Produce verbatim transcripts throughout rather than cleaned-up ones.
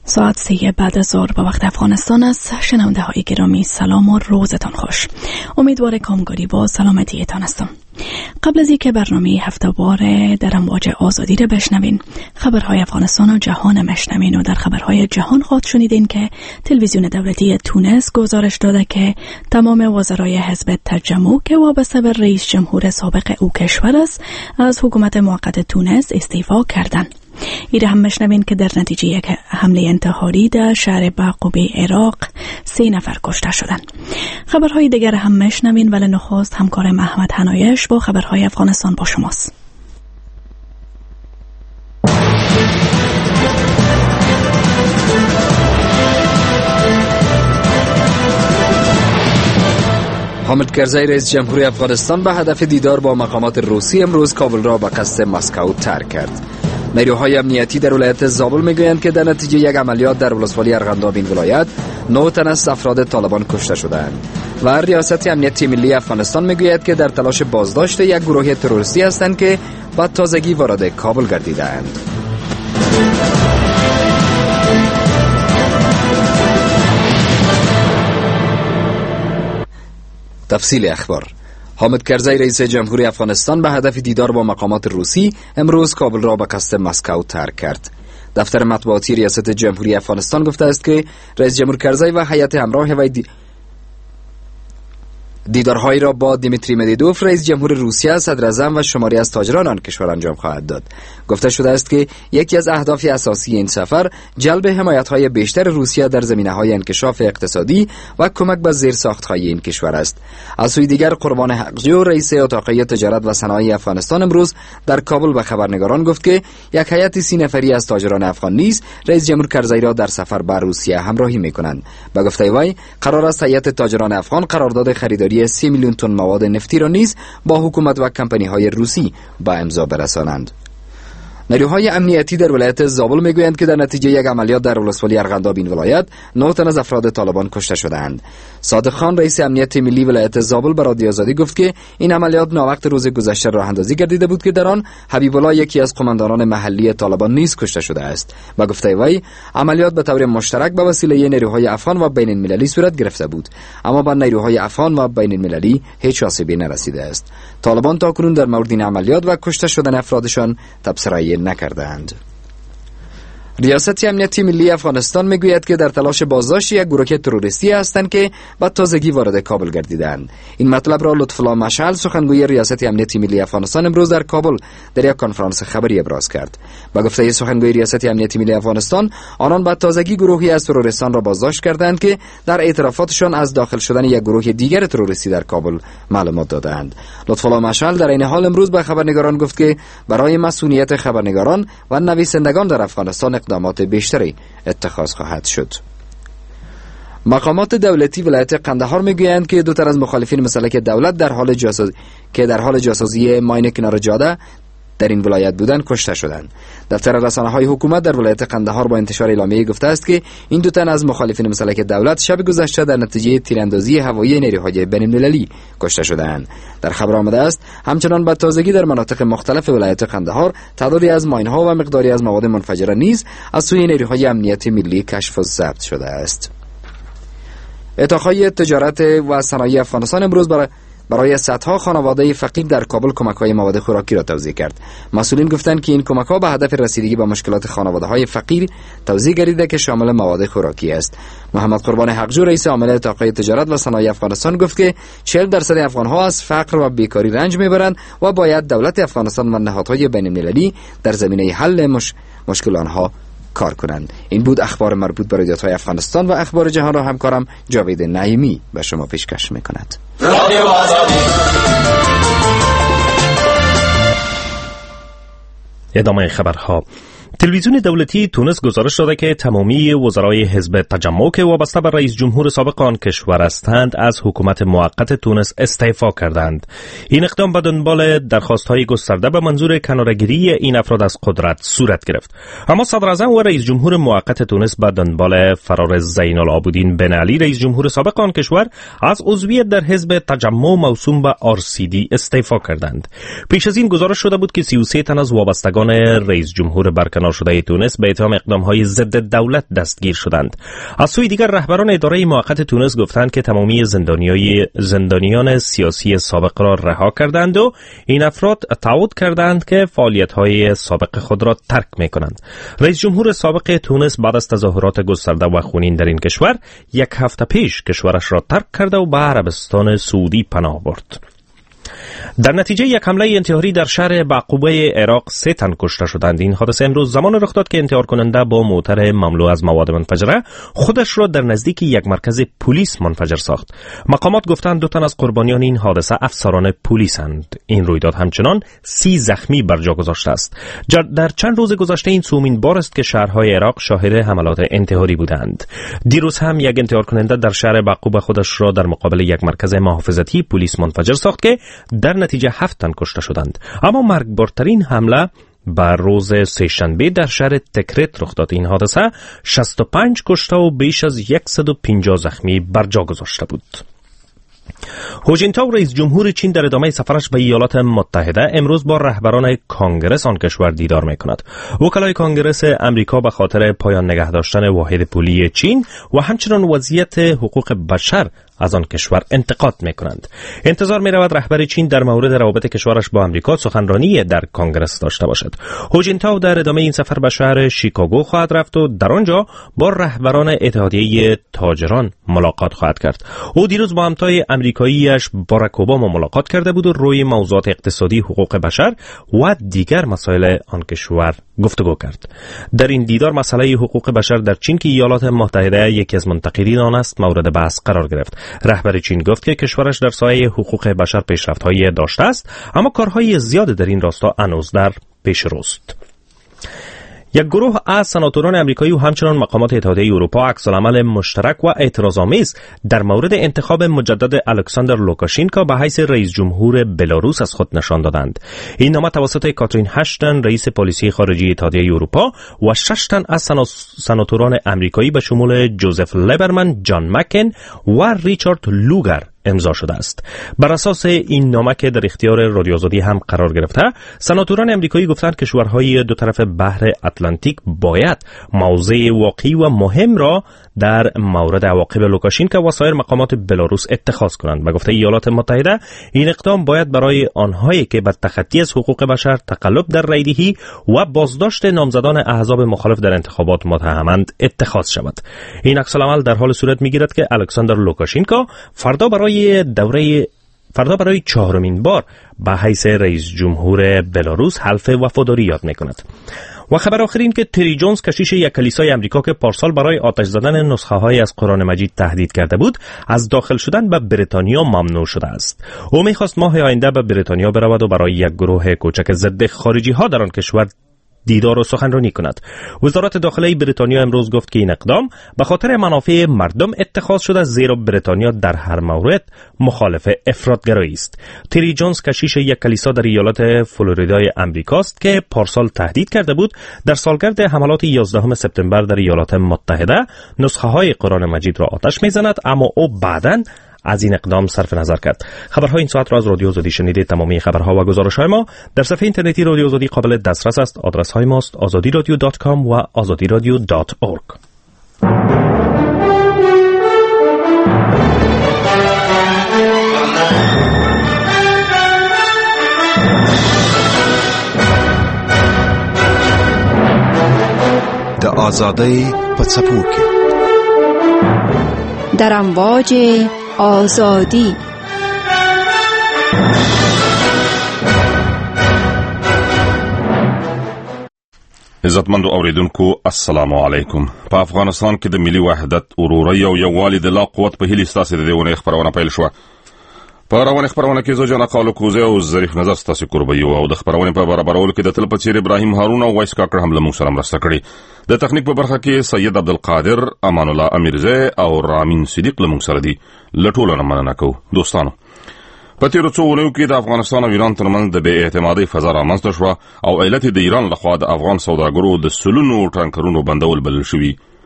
ساعت سه بعد از ظهر به وقت افغانستان است. شنونده های گرامی سلام و روزتان خوش. امیدوار کامگاری با سلامتیتان هستم. قبل از اینکه برنامه هفته‌وار در امواج آزادی را بشنوین، خبرهای افغانستان و جهان مشنوین و در خبرهای جهان خواهد شنیدین که تلویزیون دولتی تونس گزارش داده که تمام وزرای حزب تجمع که وابسته به رئیس جمهور سابق او کشور است از حکومت موقت تونس استعفا کردند. ایره هم مشنوین که در نتیجه یک حمله انتحاری در شهر بعقوبه عراق سه نفر کشته شدند. خبرهای دیگر هم مشنوین، ولی نخست همکار محمد حنایش با خبرهای افغانستان با شماست. حامد کرزی رئیس جمهوری افغانستان به هدف دیدار با مقامات روسی امروز کابل را به قصد مسکو ترک کرد. نیروهای امنیتی در ولایت زابل میگویند که در نتیجه یک عملیات در ولسوالی ارغنداب این ولایت نه تن از افراد طالبان کشته شدند و ریاست امنیتی ملی افغانستان میگوید که در تلاش بازداشت یک گروه تروریستی هستند که با تازگی وارد کابل گردیدند. تفصیل اخبار. حامد کرزی رئیس جمهوری افغانستان به هدف دیدار با مقامات روسی امروز کابل را به قصد مسکو ترک کرد. دفتر مطبوعاتی ریاست جمهوری افغانستان گفته است که رئیس جمهور کرزی و هیئت همراه وی دی... دیدارهایی را با دیمیتری مدیدوف رئیس جمهور روسیه، صدر اعظم و شماری از تاجران آن کشور انجام خواهد داد. گفته شده است که یکی از اهداف اساسی این سفر جلب حمایت‌های بیشتر روسیه در زمینه‌های انکشاف اقتصادی و کمک به زیرساخت‌های این کشور است. از سوی دیگر قربان حقجو رئیس اتاقیه تجارت و صنایع افغانستان امروز در کابل به خبرنگاران گفت که یک هیئت سی نفری از تاجران افغان نیز رئیس جمهور کرزی را در سفر به روسیه همراهی می‌کنند. به گفته وی قرار است هیئت تاجران افغان قرارداد خریداری سی میلیون تن مواد نفتی را نیز با حکومت و کمپانی‌های روسی با امضا برسانند. نیروهای امنیتی در ولایت زابل میگویند که در نتیجه یک عملیات در ولسوالی ارغنداب این ولایت نه تن از افراد طالبان کشته شدند. صادق خان رئیس امنیت ملی ولایت زابل به رادیو آزادی گفت که این عملیات ناوقت روز گذشته راه اندازی گردیده بود که در آن حبیب الله یکی از قماندانان محلی طالبان نیز کشته شده است. با گفته وی عملیات به طور مشترک به وسیله نیروهای افغان و بین المللی صورت گرفته بود، اما با نیروهای افغان و بین المللی هیچ آسیبی نرسیده است. طالبان تاکنون در مورد این عملیات و کشته شدن افرادشان تبصره نکردند. ریاست امنیتی ملی افغانستان میگوید که در تلاش بازداشت یک گروه تروریستی هستند که با تازگی وارد کابل گردیدند. این مطلب را لطف الله مشعل سخنگوی ریاست امنیتی ملی افغانستان امروز در کابل در یک کنفرانس خبری ابراز کرد. با گفته سخنگوی ریاست امنیتی ملی افغانستان، آنان با تازگی گروهی از تروریستان را بازداشت کردند که در اعترافاتشان از داخل شدن یک گروه دیگر تروریستی در کابل معلومات دادند. لطف الله مشعل در این حال امروز به خبرنگاران گفت که برای مسئولیت خبرنگاران و نویسندگان در افغانستان اقدامات بیشتری اتخاذ خواهد شد. مقامات دولتی ولایت قندهار میگویند که دو تن از مخالفین مسلک دولت در حال جاسوزی که در حال جاسوزی ماین کنار جاده در این ولایت بودند کشته شدند. دفتر رسانه‌های حکومت در ولایت قندهار با انتشار اعلامیه گفته است که این دو تن از مخالفین مسلک دولت شب گذشته در نتیجه تیراندازی هوایی نیروهای بین‌المللی کشته شدند. در خبر آمده است همچنان به تازگی در مناطق مختلف ولایت قندهار تعدادی از ماین‌ها و مقداری از مواد منفجره نیز از سوی نیروهای امنیت ملی کشف و ضبط شده است. اتاقهای تجارت و صنایع افغانستان امروز برای برای صدها خانواده فقیر در کابل کمک‌های مواد خوراکی را توزیع کرد. مسئولین گفتند که این کمک‌ها به هدف رسیدگی به مشکلات خانواده‌های فقیر توزیع گردیده که شامل مواد خوراکی است. محمد قربان حقجو رئیس عامل اتاقهای تجارت و صنایع افغانستان گفت که چهل درصد افغان‌ها از فقر و بیکاری رنج می‌برند و باید دولت افغانستان و نهادهای بین‌المللی در زمینه حل مش... مشکل آنها کار کنند. این بود اخبار مربوط به رادیوهای افغانستان و اخبار جهان را همکارم جاوید نعیمی به شما پیشکش می‌کند. ادامه خبرها. تلویزیون دولتی تونس گزارش داده که تمامی وزرای حزب تجمع که وابسته به رئیس جمهور سابق آن کشور هستند از حکومت موقت تونس استعفا کردند. این اقدام به دنبال درخواست‌های گسترده به منظور کناره‌گیری این افراد از قدرت صورت گرفت. اما صدر اعظم و رئیس جمهور موقت تونس به دنبال فرار زین العابدین بن علی رئیس جمهور سابق آن کشور از عضویت در حزب تجمع موسوم به آر سی دی استعفا کردند. پیش از این گزارش شده بود که سی و سه تن از وابستگان رئیس جمهور برکت کنار شده تونس به اتهام اقدام‌های ضد دولت دستگیر شدند. از سوی دیگر رهبران اداره موقت تونس گفتند که تمامی زندانیای زندانیان سیاسی سابق را رها کردند و این افراد تعهد کردند که فعالیت‌های سابق خود را ترک می‌کنند. رئیس جمهور سابق تونس بعد از تظاهرات گسترده و خونین در این کشور یک هفته پیش کشورش را ترک کرده و به عربستان سعودی پناه برد. در نتیجه یک حمله انتحاری در شهر بعقوبه عراق سه تن کشته شدند. این حادثه امروز زمان رخ داد که انتحار کننده با موتر مملو از مواد منفجره خودش را در نزدیک یک مرکز پلیس منفجر ساخت. مقامات گفتند دو تن از قربانیان این حادثه افسران پلیسند. این رویداد همچنان سی زخمی بر جا گذاشته است. در چند روز گذشته این سومین بار است که شهرهای عراق شاهد حملات انتحاری بودند. دیروز هم یک انتحار کننده در شهر بعقوبه خودش را در مقابل یک مرکز محافظتی پلیس منفجر ساخت که در نتیجه هفت تن کشته شدند. اما مرگبارترین حمله بر روز سه‌شنبه در شهر تکریت رخ داد. این حادثه شصت و پنج کشته و بیش از صد و پنجاه زخمی بر جا گذاشته بود. هو جینتاو رئیس جمهور چین در ادامه سفرش به ایالات متحده امروز با رهبران کانگرس آن کشور دیدار می‌کند. وکلای کانگرس امریکا به خاطر پایان نگه داشتن واحد پولی چین و همچنین وضعیت حقوق بشر از آن کشور انتقاد می‌کنند. انتظار می‌رود رهبر چین در مورد روابط کشورش با امریکا سخنرانی در کانگرس داشته باشد. هو جینتاو در ادامه این سفر به شهر شیکاگو خواهد رفت و در آنجا با رهبران اتحادیه تاجران ملاقات خواهد کرد. او دیروز با همتای امریکاییش باراک اوباما ملاقات کرده بود و روی موضوعات اقتصادی، حقوق بشر و دیگر مسائل آن کشور گفتگو کرد. در این دیدار مسئله حقوق بشر در چین که ایالات متحده یکی از منتقدین آن است مورد بحث قرار گرفت. رهبر چین گفت که کشورش در سایه حقوق بشر پیشرفت‌هایی داشته است اما کارهای زیاد در این راستا هنوز در پیش روست. یک گروه از سناتوران امریکایی و همچنان مقامات اتحادیه اروپا عکس‌العمل مشترک و اعتراض‌آمیز در مورد انتخاب مجدد الکساندر لوکاشینکا به حیث رئیس جمهور بلاروس از خود نشان دادند. این نامه توسط کاترین هاشتن رئیس پلیسی خارجی اتحادیه اروپا و شش تن از سناتوران امریکایی به شمول جوزف لیبرمن، جان مکن و ریچارد لوگر امضا شده است. بر اساس این نامه که در اختیار رادیو آزادی هم قرار گرفته، سناتوران امریکایی گفتند کشورهای دو طرف بحر اتلانتیک باید موضع واقعی و مهم را در مورد عواقب لوکاشینکا و سایر مقامات بلاروس اتخاذ کنند. به گفته ایالات متحده این اقدام باید برای آنهایی که به تخطی از حقوق بشر، تقلب در رایدهی و بازداشت نامزدان احزاب مخالف در انتخابات متهمند اتخاذ شود. این عکس‌العمل در حال صورت می‌گیرد که الکساندر لوکاشینکا فردا برای دوره فردا برای چهارمین بار به حیث رئیس جمهور بلاروس حلف وفاداری یاد می‌کند. و خبر آخر این که تری جونز کشیش یک کلیسای امریکا که پارسال برای آتش زدن نسخه‌های از قرآن مجید تهدید کرده بود از داخل شدن به بریتانیا ممنوع شده است. او می‌خواست ماه آینده به بریتانیا برود و برای یک گروه کوچک ضد خارجی‌ها در آن کشور دیدار و سخنرانی کند. وزارت داخله بریتانیا امروز گفت که این اقدام به خاطر منافع مردم اتخاذ شده زیرا بریتانیا در هر مورد مخالف افراط‌گرایی است. تری جونز کشیش یک کلیسا در ایالت فلوریدای امریکاست که پارسال تهدید کرده بود در سالگرد حملات یازدهم سپتامبر در ایالات متحده نسخه‌های قرآن مجید را آتش می‌زند، اما او بعداً از این اقدام صرف نظر کرد. خبرهای این ساعت را از رادیو آزادی شنیدید. تمامی خبرها و گزارش‌های ما در صفحه اینترنتی رادیو آزادی قابل دسترس است. آدرس‌های ماست آزادی رادیو دات کام و آزادی رادیو دات اورگ. د آزادۍ په څپو کې در امواج آزادی. عزتمندو اوریدونکو السلام علیکم. په افغانستان کې د ملي وحدت، ورورۍ او یووالي د لا قوت په هیله ستاسو د دیونه خبرونه پیل شو. په روانه خبرونه کې زه جنا قالو کوزه او ظریف نظر ستاسو قربي او د خبرونه په برابرولو کې د تل په چیر ابراهیم هارون او وایس کاکړ هم له موږ سره مرسته کړې. د تخنیک په برخه کې سید عبدالقادر، امان الله امیرزه او رامین صدیق له موږ سره دي. لټول نه مننه کو دوستانو. په تیرو څو ورځو کې د افغانستان او ایران ترمنځ د بې اعتمادۍ فضا رامنځته شوه او علت د ایران لخوا د افغان سوداګرو د سلونو ټانکرونو بندول بلل شوي.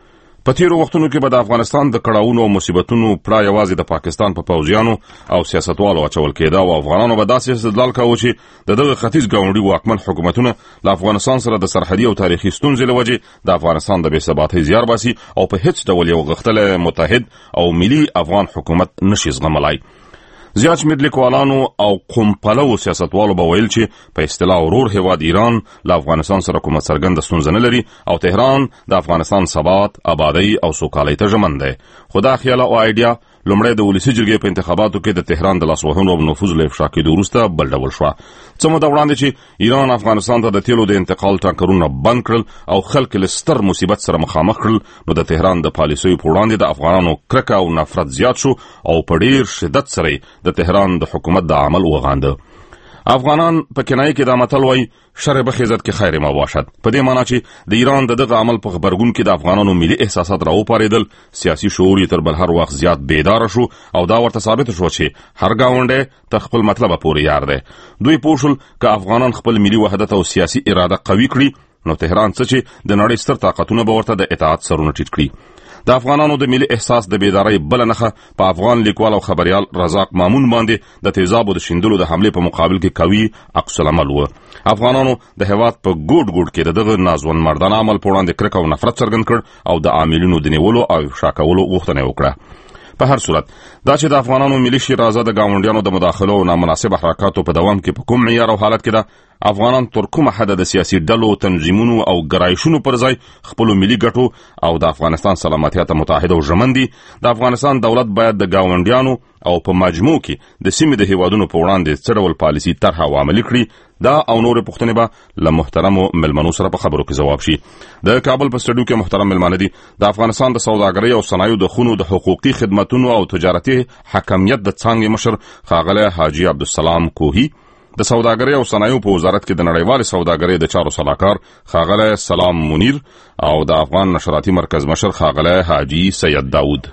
په تیرو وختونو کې به د افغانستان د کړاوونو او مصیبتونو پړه یوازې د پاکستان په پوځیانو او سیاستوالو اچول کېده او افغانانو به داسې استدلال کاوه چې د دغه ختیځ ګاونډي واکمن حکومتونه له افغانستان سره د سرحدي او تاریخي ستونزې له وجې د افغانستان د بې ثباتۍ زیار باسي او په هیڅ ډول یو غښتلی متحد او ملي افغان حکومت نشي زغملای. زیات شمېر لیکوالانو او قوم پلوو سیاستوالو به ویل چې په اصطلاح ورور هیواد ایران له افغانستان سره کومه څرګنده ستونزه نه لري او تهران د افغانستان ثبات، آبادۍ او سوکالۍ ته ژمن دی. خو دا خیال او آیډیا لومړی د ولسي جرګې په انتخاباتو کې د تهران د لاسوهنو او نفوذ له افشا کېدو وروسته بل ډول شوه. څه موده وړاندې چې ایران افغانستان ته د تیلو د انتقال ټانکرونه بند کړل او خلک له ستر مصیبت سره مخامخ کړل، نو د تهران د پالیسیو په وړاندې د افغانانو کرکه او نفرت زیات شو او په ډیر شدت سره د تهران د حکومت د عمل وغانده. افغانان په کنایه کې دا متل وایي شر بخیزت کې خیر ما باشد، په دې معنی چې د ایران د دغه عمل په خبرګون کې د افغانانو ملي احساسات راوپارېدل، سیاسي شعور یې تر بل هر وخت زیات بیدار شو او دا ورته ثابت شو چې هر گاونډی تر خپل مطلب پورې یار دی. دوی پوه شول که افغانان خپل ملي وحدت او سیاسي اراده قوي کړي نو تهران څه چې د نړۍ ستر طاقتونه به ورته د اطاعت سرونه ټیټ کړي. د افغانانو د ملي احساس د بیدارۍ بله نښه په افغان لیکوال او خبریال رزاق مامون باندې د تیزابو د شیندلو د حملې په مقابل کې قوي عکس العمل و. افغانانو د هیواد په ګوټ ګوټ کې د دغه نازون مردانه عمل په وړاندې کرکه او نفرت څرګند کړ او د عاملینو د نیولو او افشا کولو غوښتنه وکړه. په هر صورت دا چې د افغانانو ملي شیرازه د ګاونډیانو د مداخلو او نامناسب حرکاتو په دوام کې په کوم معیار او حالت کې ده، افغانان تر کومه حده د سیاسي ډلو، تنظیمونو او ګرایشونو پر ځای خپلو ملي ګټو او د افغانستان سلامتیا ته متحد او ژمن دي. د افغانستان دولت باید د ګاونډیانو او په مجموع کې د سیمې د هیوادونو په وړاندې څه ډول پالیسي طرحه او عملي کړي. دا او نورې پوښتنې به له محترمو مېلمنو سره په خبرو کې ځواب شي. د کابل په سټډیو کې محترم مېلمانه دي د افغانستان د سوداګرۍ او صنایعو د خونو د حقوقي خدمتونو او تجارتي حکمیت د څانګې مشر ښاغلی حاجي عبدالسلام کوهي، د سوداګرۍ او صنایعو په وزارت کې د نړیوالې سوداګرۍ د چارو سلاکار ښاغلی سلام منیر او د افغان نشراتي مرکز مشر ښاغلی حاجي سید داود.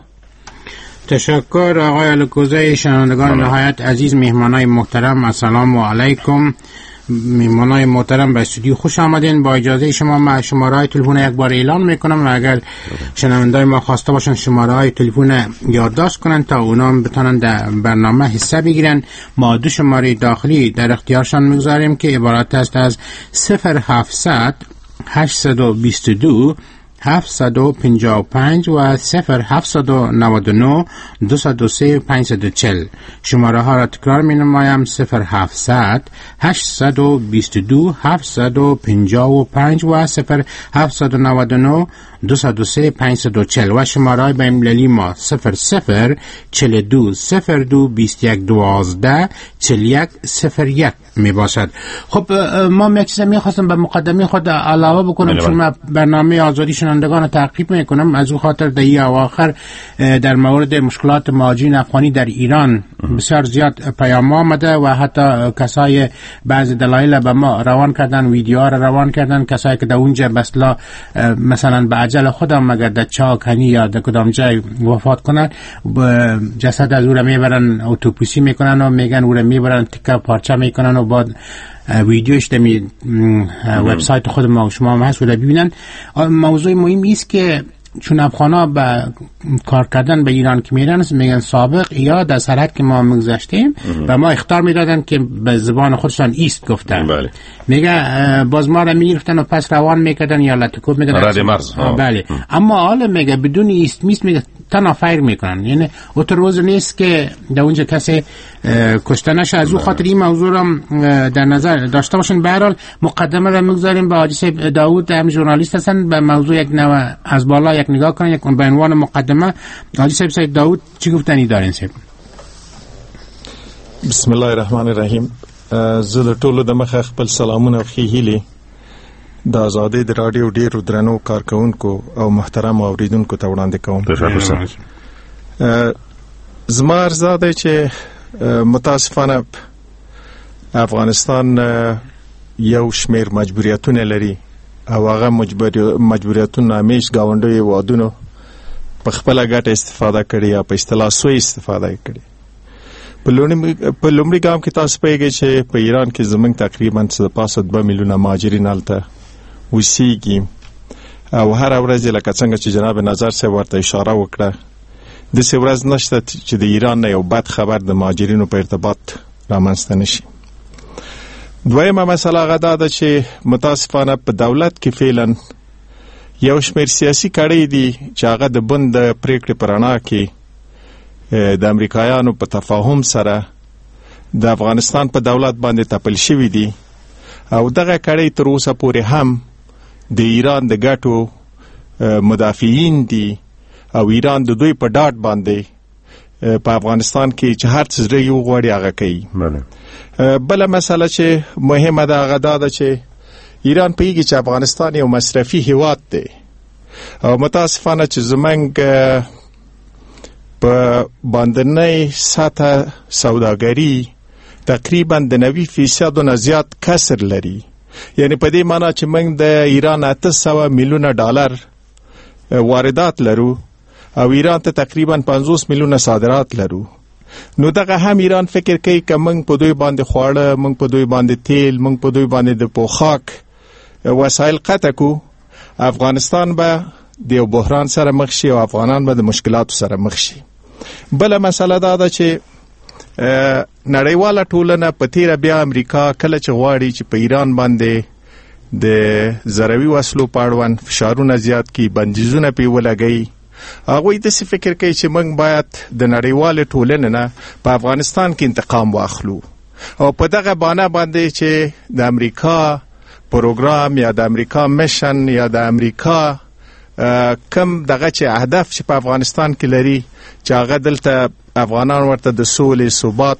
تشکر آقای الکوزی. شنوندگان نهایت عزیز، مهمانای محترم، السلام علیکم. مهمانای محترم به استودیو خوش آمدین. با اجازه شما ما شماره های تلفن یک بار اعلان میکنم و اگر شنوندای ما خواسته باشن شماره های تلفن یادداشت کنن تا اونا بتونن در برنامه حصه بگیرن. ما دو شماره داخلی در اختیارشان میگذاریم که عبارت است از صفر هفتصد هشتصد و بیست و دو هفتصد و پنجاه و پنج و صفر هفتصد و نود و نه دویست و سه پانصد و چهل. شماره ها را تکرار می نمایم: صفر هفتصد هشتصد و بیست و دو هفتصد و پنجاه و پنج و صفر هفتصد و نود و نه دویست و سه پانصد و چهل و شماره های بین المللی ما صفر صفر چهل و دو صفر دو بیست و یک دوازده چهل و یک صفر یک می باشد. خب ما یک چیز می خواستم به مقدمه خود علاوه بکنم، چون ما برنامه آزادی شنوندگان تعقیب می کنم، از او خاطر در این اواخر در مورد مشکلات مهاجرین افغانی در ایران بسیار زیاد پیام آمده و حتی کسای بعض دلایل به ما روان کردن، ویدیوها را روان کردن، کسایی که در اونجا بسلا مثلا به اجل خودم مگر در چاک هنی یا در کدام جای وفات کنن، جسد از او را میبرن اتوپسی میکنن و میگن او را میبرن تکه پارچه میکنن و بعد ویدیوش دمی وبسایت خود ما و شما هم هست و ببینن. موضوع مهمی است که چون افغانا به کار کردن به ایران که میرن میگن سابق یا در سرحد که ما میگذاشتیم و ما اختار میدادن که به زبان خودشان ایست گفتن. بله. میگه باز ما را میگرفتن و پس روان میکردن یا لطکوب میکردن رد مرز. بله. اما حالا میگه بدون ایست میست میگه تنها فایر میکنن، یعنی اوتر روز نیست که در اونجا کسی کشته نشه. از او خاطر این موضوع را در نظر داشته باشین. به هر حال مقدمه را میگذاریم به حاجی صاحب داوود، هم ژورنالیست هستن، به موضوع یک نوع از بالا یک نگاه کنن. یک به عنوان مقدمه حاجی صاحب صاحب داوود چی گفتنی دارین صاحب؟ بسم الله الرحمن الرحیم. زه د ټولو د مخه خپل سلامونه او ښې هیلې د آزادۍ د راډیو ډیرو درنو کارکونکو او محترم اوریدونکو ته وړاندې کوم. زما ارزه ده چې متاسفانه افغانستان یو شمیر مجبوریتونه لري او هغه مجبوریتونه همیش ګاونډیو هیوادونو په خپله ګټه استفاده کړي یا په اصطلاح سوء استفاده کړي. په لومړي ګام کې تاسو پوهیږئ چې په ایران کې زموږ تقریبا څه د پاسه دوه میلیونه مهاجرین هلته اوسیږي او هر ورځ لکه څنګه چې جناب نظر صاحب ورته اشاره وکړه داسې ورځ نشته چې د ایران نه یو بد خبر د مهاجرینو په ارتباط رامنځته نشي. دویمه مسله هغه دا ده چې متاسفانه په دولت کې فعلا یو شمېر سیاسي کړۍ دي چې هغه د بند د پریکړې په رڼا کې د امریکایانو په تفاهم سره د افغانستان په دولت باندې تپل شوي دي او دغه کړۍ تر اوسه پورې هم د ایران د ګټو مدافعین دي او ایران د دوی په ډاډ باندې په افغانستان کې چې هر څه زړه یې وغواړي هغه کوي. بله مسله چې مهمه ده هغه دا ده چې ایران پوهېږي چې افغانستان یو مصرفي هیواد دی او متاسفانه چې زموږ په باندنۍ سطح سوداګري تقریبا د نوي فیصدو نه زیات کسر لري. یعنی په دې معنی چې موږ د ایران اته سوه میلیونه ډالر واردات لرو او ایران ته تقریبا پنځوس میلیونه صادرات لرو. نو دغه هم ایران فکر کوي که موږ په دوی باندې خواړه، موږ په دوی باندې تیل، موږ په دوی باندې د پوښاک وسایل قطع کو، افغانستان به د یو بحران سره مخ شي او افغانان به د مشکلاتو سره مخ شي. بله مسله دا ده چې نړیواله ټولنه په تیره بیا امریکا کله چې غواړي چې په ایران باندې د ضروي وسلو په اړوند فشارونه زیات کړي، بندیزونه پرې ولګوي، هغوی داسې فکر کوي چې موږ باید د نړیوالې ټولنې نه په افغانستان کې انتقام واخلو او په دغه بانه باندې چې د امریکا پروګرام یا د امریکا میشن یا د امریکا کم دغه چې هدف چې په افغانستان کې لري چې هغه دلته افغانان ورته د سولې ثبات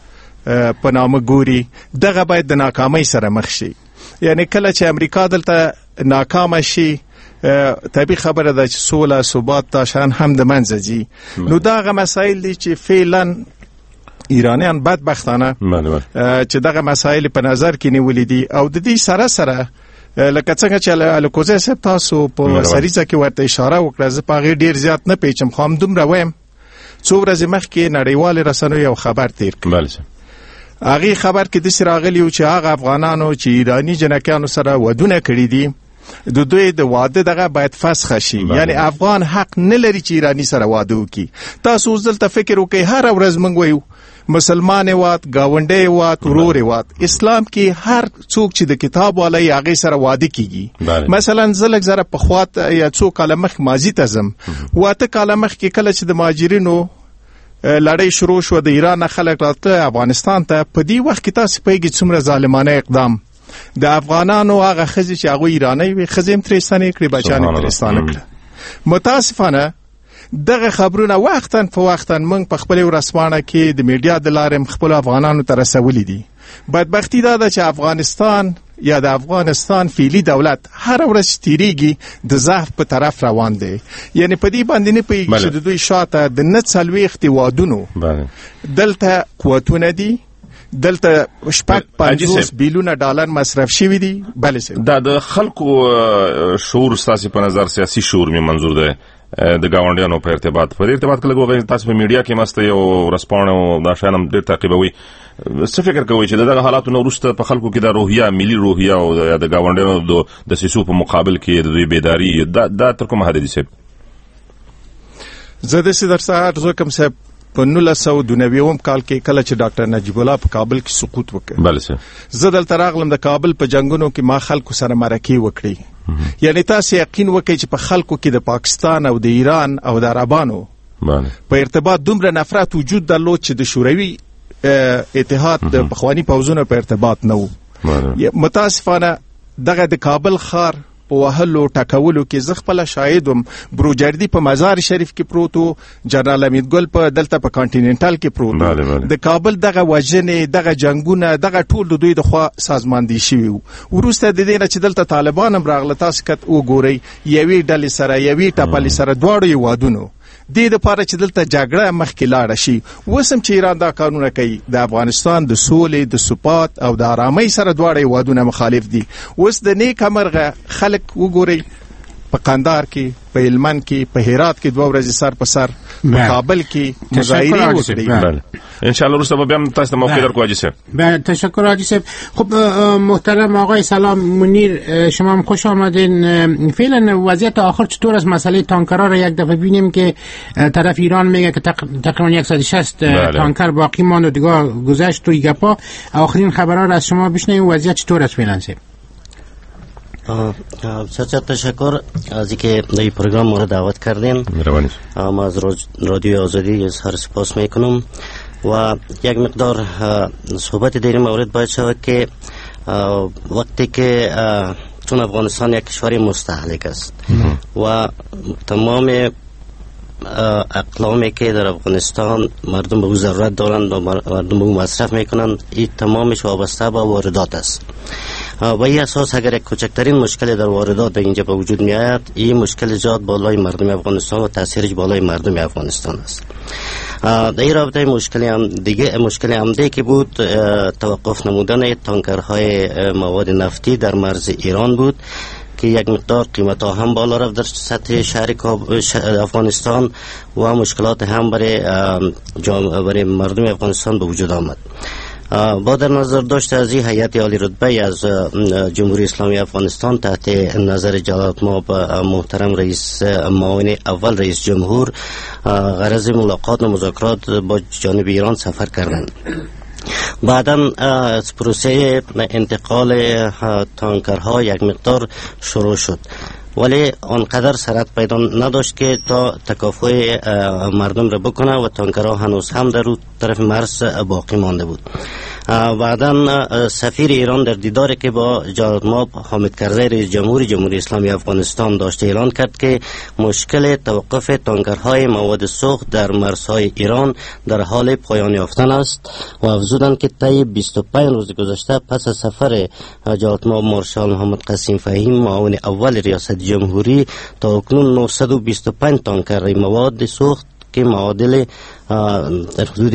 په نامه ګوري، دغه باید د ناکامۍ سره مخ شي. یعنی کله چې امریکا دلته ناکامه شي طبیعي خبره ده چې سوله ثبات دا شان هم د منځه ځي. نو دغه مسایل دي چې فعلا ایرانیان بدبختانه چې دغه مسایل په نظر کې نیولې دي او د دې سره سره لکه څنګه چې الکوزی صاحب تاسو په سریزه کې ورته اشاره وکړه، زه په هغې ډېر زیات نه پیچم، خو همدومره وایم څو ورځې مخکې نړیوالې رسنیو یو خبر تیر کړ. هغې خبر کې داسې راغلي و چې هغه افغانانو چې ایراني جنکیانو سره ودونه کړي دي د دوی د واده دغه باید فسخه شي. یعنی افغان حق نه لري چې ایرانی سره واده وکړي. تاسو اوس دلته فکر وکړئ، هره ورځ موږ وایو مسلمان هیواد، ګاونډی هیواد، ورور هیواد. اسلام کې هر څوک چې د کتاب والی هغې سره واده کیږي. مثلا زه لږ زره پخوا یا څو کاله مخکې ماضي ته ځم، واته کاله مخکې کله چې د مهاجرینو لړۍ شروع شوه د ایران نه خلک راتله افغانستان ته، په دې وخت کې تاسې پوهېږئ څومره ظالمانه اقدام د افغانانو هغه ښځې چې هغوی ایرانی وې ښځې هم ترې ستنې کړې، بچیان یې ترې ستانه کړه. متاسفانه دغه خبرونه وختاً په وختاً موږ په خپلې ورځپاڼه کې د میډیا د لارې خپلو افغانانو ته رسولي دي. بدبختي دا ده چې افغانستان یا د افغانستان فعلي دولت هر ورځ تیریږي د ضعف په طرف روان دی. یعنی په دې باندې نه پوهېږي چې د دوی شاته د نه څلوېښت هېوادونو دلته قوتونه دي، دلته شپږ پنځوس بیلیونه ډالر مصرف شوي دي. بله صاحب، دا د خلکو شعور ستاسې په نظر سیاسي شعور مې منظور دی د ګاونډیانو په ارتباط په دې ارتباط کې لږ وغواړئ، تاسو په میډیا کې مست یو ورځپاڼه او دا شیان هم ډېر تعقیبوئ، څه فکر کوئ چې د دغه حالاتو نه وروسته په خلکو کې دا روحیه، ملي روحیه او د ګاونډیانو د دسیسو په مقابل کې د دوی بیداري دا تر کومه حده دي صاحب؟ زه داسې درڅخه عرض وکړم صاحب، په نولس سوه دوه نوي کال کې کله چې ډاکټر نجیب الله په کابل کې سقوط وکړ، بله صاحب، زه دلته راغلم. د کابل په جنګونو کې ما خلکو سره مرکې وکړې. یعنی تاسې یقین وکړئ چې په خلکو کې د پاکستان او د ایران او د عربانو په ارتباط دومره نفرت وجود درلود چې د شوروي اتحاد د پخواني پوځونو په ارتباط نه و. متاسفانه دغه د کابل ښار په وهلو ټکولو کې زه خپله شاهد وم. بروجردي په مزار شریف کې پروت و، جنرال حمید ګل په دلته په کانټیننټل کې پروت و. د کابل دغه وژنې، دغه جنګونه، دغه ټول د دوی د خوا سازماندهي شوي وو. وروسته د دې نه چې دلته طالبان هم راغله، تاسو که وګورئ یوې ډلې سره، یوې ټپلې سره، دواړو هېوادونو دې دپاره چې دلته جګړه مخکې لاړه شي. اوس هم چې ایران دا کارونه کوي، د افغانستان د سولې، د ثبات او د آرامۍ سره دواړه هېوادونه مخالف دي. اوس د نیکه مرغه خلک وګورئ، په قندهار کې، په هلمند کې، په هرات کې دوه ورځې سر په سر، په کابل کې مظاهرې وکړي. ان شاء الله وروسته به هم تاسو ته موقع درکو حاجی صاحب. بله تشکر حاجی صاحب. خب محترم آقای سلام منیر، شما هم خوش آمدین. فعلا وضعیت آخر چطور است؟ مسئله تانکرها را یک دفعه ببینیم که طرف ایران میگه که تقریبا صد و شصت تانکر باقی ماند و دیگه گذشت تو گپا. آخرین خبرها را از شما بشنویم. وضعیت چطور است فعلا صاحب؟ بسیار تشکر از اینکه این پروگرام ما را دعوت کردین. ما از رادیو آزادی اظهار سپاس میکنم و یک مقدار صحبت در این مورد باید شود که وقتی که چون افغانستان یک کشور مستهلک است و تمام اقلامی که در افغانستان مردم به او ضرورت دارند و مردم به او مصرف میکنند، این تمامش وابسته به واردات است. و این اساس اگر یک کوچکترین مشکل در واردات به اینجا به وجود می آید، این مشکل زیاد بالای مردم افغانستان و تاثیرش بالای مردم افغانستان است. در این رابطه مشکل هم دیگه مشکل عمده که بود توقف نمودن تانکرهای مواد نفتی در مرز ایران بود که یک مقدار قیمت ها هم بالا رفت در سطح شهر افغانستان و مشکلات هم برای برای مردم افغانستان به وجود آمد. با در نظر داشت از این هیئت عالی رتبه از جمهوری اسلامی افغانستان تحت نظر جلالت مآب محترم رئیس معاون اول رئیس جمهور غرض ملاقات و مذاکرات با جانب ایران سفر کردند. بعدا از پروسه انتقال تانکرها یک مقدار شروع شد، ولی آنقدر سرعت پیدا نداشت که تا تکافؤ مردم را بکنه و تانکرها هنوز هم در رو طرف مرز باقی مانده بود. بعدا سفیر ایران در دیداری که با جلالت مآب حامد کرزی رئیس جمهور جمهوری اسلامی افغانستان داشته اعلان کرد که مشکل توقف تانکرهای مواد سوخت در مرزهای ایران در حال پایان یافتن است و افزودند که طی بیست و پنج روز گذشته پس از سفر جلالت مآب مارشال محمد قاسم فهیم معاون اول ریاست جمهوری تا اکنون نهصد و بیست و پنج تانکر مواد سوخت که معادل در حدود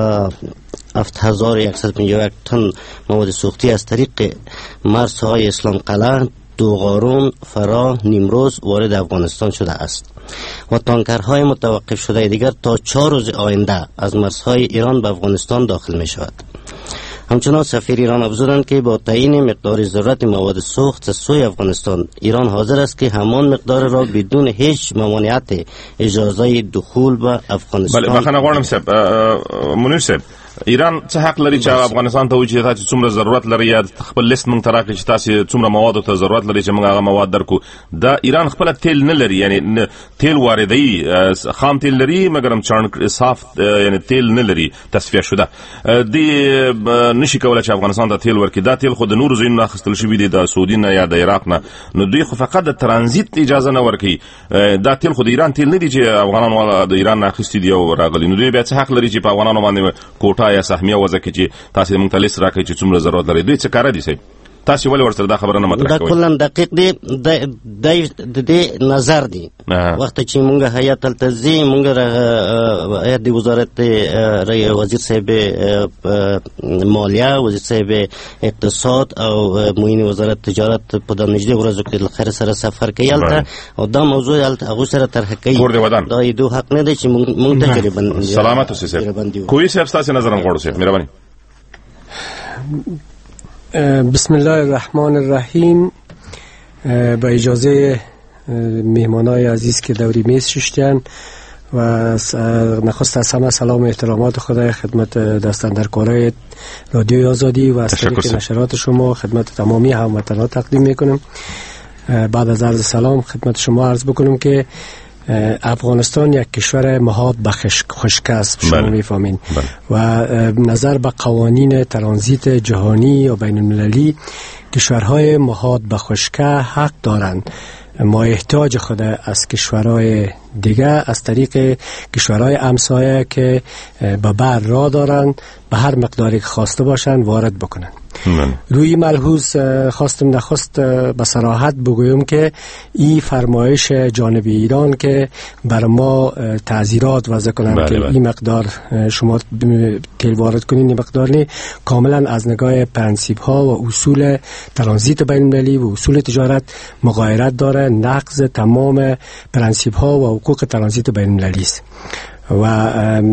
هفت هزار و صد و پنجاه و یک تن مواد سوختی از طریق مرزهای اسلام قلعه، دوغارون، فرا، نیمروز وارد افغانستان شده است و تانکرهای متوقف شده دیگر تا چهار روز آینده از مرزهای ایران به افغانستان داخل می شود. همچنان سفیر ایران افزودند که با تعیین مقدار ضرورت مواد سوخت از سوی افغانستان، ایران حاضر است که همان مقدار را بدون هیچ ممانعت اجازه دخول به افغانستان. بله بخنه غواړم صاحب منیر صاحب، ایران څه حق لري چې افغانستان ته وایي چې تاسو څومره ضرورت لري یا خپل لیست مونږ ته راکړي چې تاسو څومره مواد ته ضرورت لري چې موږ هغه مواد درکو. دا ایران خپل تیل نه لري، یعنی تیل واردوي، خام تیل لري مګر چاڼ صاف یعنی تیل نه لري تصفیه شده. دی نشي کولای چې افغانستان ته تیل ورکړي. دا تیل خو د نورو ځایونو اخیستل شوی دی، د سعودي نه یا د عراق نه، نو دوی خو فقط د ترانزیت اجازه نه ورکړي. دا تیل خو د ایران تیل نه دی چې افغانانو د ایران نه اخیستي دی او راغلي. نو دوی بیا څه حق لري چې په افغانانو باندې کوټه یا سهمیه وځي چې تاسو موږ ته لیست راکړئ چې څومره ضرورت لري؟ دوی څه کار دي صاحب؟ تاسو ولې ورسره دا خبره نه مطرح کوئ؟ دا کلا دقیق دی، د دې نظر دی. وخت چې موږ هیئت التزی موږ هیئت د وزارت وزیر صاحب مالیه، وزیر صاحب اقتصاد او معین وزارت تجارت په د نږدې ورځو کې د خیر سره سفر کوي البته او دا موضوع هغه سره طرح کوي. دا یې دوه حق نه دی چې موږ ته تقریبا سلامت اوسئ صاحب. کوئی صاحب تاسو نظر غواړو صاحب مهرباني. بسم الله الرحمن الرحیم. با اجازه مهمانای عزیز که دوری میز ششتن و نخست از همه سلام و احترامات خدا خدمت دستاندرکارای رادیو آزادی و از طریق نشرات شما خدمت تمامی هموطنان تقدیم میکنم. بعد از عرض سلام خدمت شما عرض بکنم که افغانستان یک کشور محاط به خشکی است، شما میفهمین، و نظر به قوانین ترانزیت جهانی و بین المللی کشورهای محاط به خشکی حق دارند. ما احتیاج خود از کشورهای دیگه از طریق کشورهای همسایه که به بر راه دارند به هر مقداری که خواسته باشند وارد بکنند. روی ملحوظ خواستم نخست به صراحت بگویم که این فرمایش جانب ایران که بر ما تعزیرات وضع کنند بله که بله. این مقدار شما تیل وارد کنین، این مقدار نه، کاملا از نگاه پرنسیپ ها و اصول ترانزیت بین المللی و اصول تجارت مغایرت داره، نقض تمام پرنسیپ ها و حقوق ترانزیت بین المللی است. و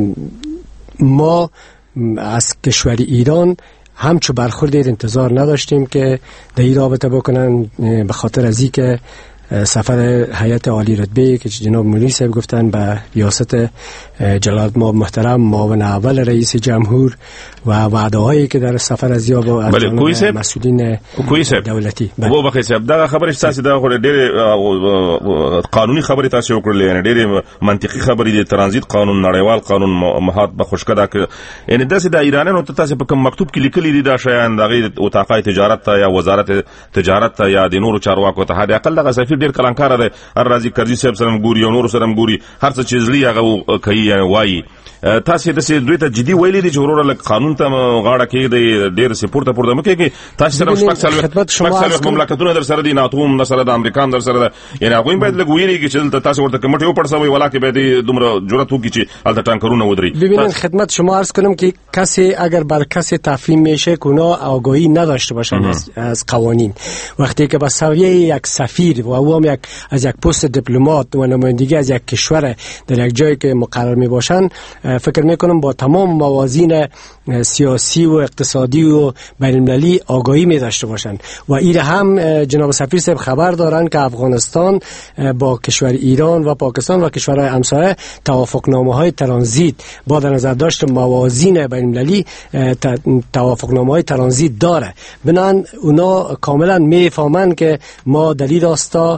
ما از کشور ایران همچو برخورد انتظار نداشتیم که در این رابطه بکنن، به خاطر از این که سفر هیئت عالی رتبه که جناب مولوی صاحب گفتن به ریاست جلالت مآب محترم معاون اول رئیس جمهور و وعده هایی که در سفر از یا با مسئولین دولتی وو بخیر صاحب دا خبره تاسو دا خو ډېر قانوني خبره تاسو وکړلې، یعنی ډېر منطقي خبره دي. ترانزیت قانون، نړیوال قانون مهات به خوشکدا کې، یعنی داسې د ایرانانو ته تاسو په کوم مکتوب کې لیکلي دي دا شیان دغه اتاقای تجارت ته یا وزارت تجارت ته یا د نورو چارواکو ته، هدا اقل دغه سفیر ډېر کلانکار دی، هر راځي کرزي صاحب سره ګوري او نور سره ګوري، هر څه چې زلی هغه کوي وایي. تاسو د سې دوی ته جدي ویلي دي چې ورور له قانون ته غاړه کې دی، ډېر سپورټ پورته مکه کې تاسو سره شپږ سال مملکتونه در سره دي، ناتو هم سره د امریکا در سره ده، یعنی هغه باید لګوي چې تاسو ورته کمیټه وپړسوي ولا کې به دومره جرأت وکړي چې البته ټانکرونه ودري. ببینید خدمت شما عرض کنم که کسی اگر بر کسی تفهیم میشه که اونا آگاهی نداشته باشن از, از قوانین، وقتی که به سویه یک سفیر و او هم یک از یک پست دیپلمات و نمایندگی از یک کشور در یک جایی که مقرر می باشن، فکر میکنم با تمام موازین سیاسی و اقتصادی و بین المللی آگاهی می داشته باشند و این هم جناب سفیر صاحب خبر دارند که افغانستان با کشور ایران و پاکستان و کشورهای همسایه توافقنامه های ترانزیت با در نظر داشت موازین بین المللی توافقنامه های ترانزیت داره، بنان اونا کاملا میفهمند که ما در این راستا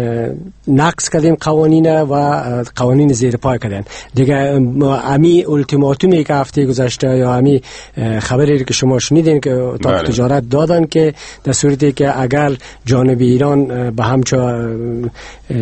نقض کردیم قوانین و قوانین زیر پای کردن دیگه. امی التیماتومی که هفته گذشته یا امی خبری که شما شنیدین که اتاق تجارت دادن که در صورتی که اگر جانب ایران به همچنان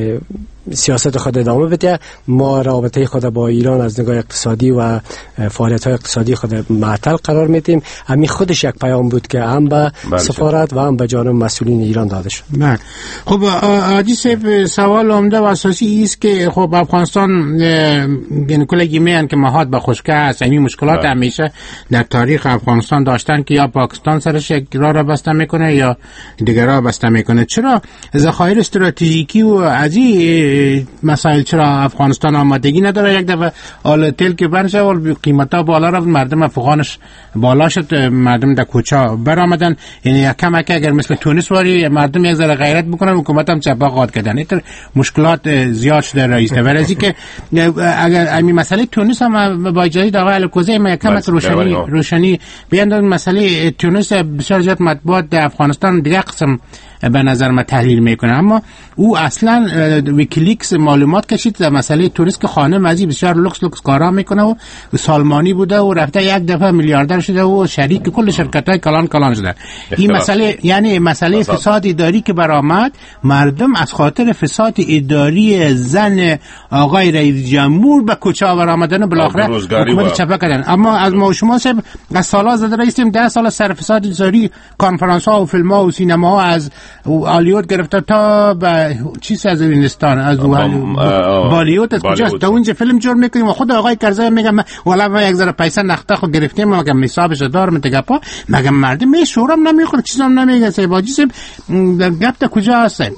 سیاست خود ادامه بده، ما رابطه خود با ایران از نگاه اقتصادی و فعالیت‌های اقتصادی خود معطل قرار میدیم. همین خودش یک پیام بود که هم به سفارت و هم به جانب مسئولین ایران داده شد. بله. خب عادی صاحب، سوال عمده و اساسی است که خب افغانستان یعنی کلی میگن که مهات به خشکی است، این مشکلات بله. همیشه در تاریخ افغانستان داشتن که یا پاکستان سرش یک راه را بسته میکنه یا دیگر راه بسته میکنه. چرا ذخایر استراتژیکی و از این مسائل چرا افغانستان آمادگی نداره؟ یک دفعه آل تیل که برشه و قیمتا بالا رفت، مردم افغانش بالا شد، مردم در کوچه برآمدن، یعنی یک کم که اگر مثل تونس واری مردم یک ذره غیرت بکنن، حکومت هم چپا قاد کردن، اینطور مشکلات زیاد شده رئیس. ورزی که اگر این مسئله تونس هم با اجازه آقای الکوزی ما یک کم روشنی روشنی بیاندازن. مسئله تونس بسیار زیاد مطبوعات در افغانستان دیگه قسم به نظر من تحلیل میکنه، اما او اصلا ویکیلیکس معلومات کشید در مسئله تونس که خانه مزی بسیار لوکس لوکس کارا میکنه و سالمانی بوده و رفته یک دفعه میلیاردر شده و شریک کل شرکت‌های کلان کلان شده. این مسئله یعنی مسئله فساد اداری که برآمد، مردم از خاطر فساد اداری زن آقای رئیس جمهور به کوچه برآمدن و بالاخره حکومت چپه کردن. اما از ما شما سب از سالا زده رئیسیم ده سال سر فساد اداری، کنفرانس ها و فیلم ها و سینما ها از هالیوود گرفته تا به چیز از هندوستان، از بالیوود از کجاست، تا اونجا فیلم جور میکنیم و خود آقای کرزی میگه والا ما یک ذره پیسه نخته خود گرفتیم، مگه حسابش دارم تگپا، مگه مردم می شورم نمیخوره، چیزام نمیگه. سیباجی سب گپ تا کجا هستن؟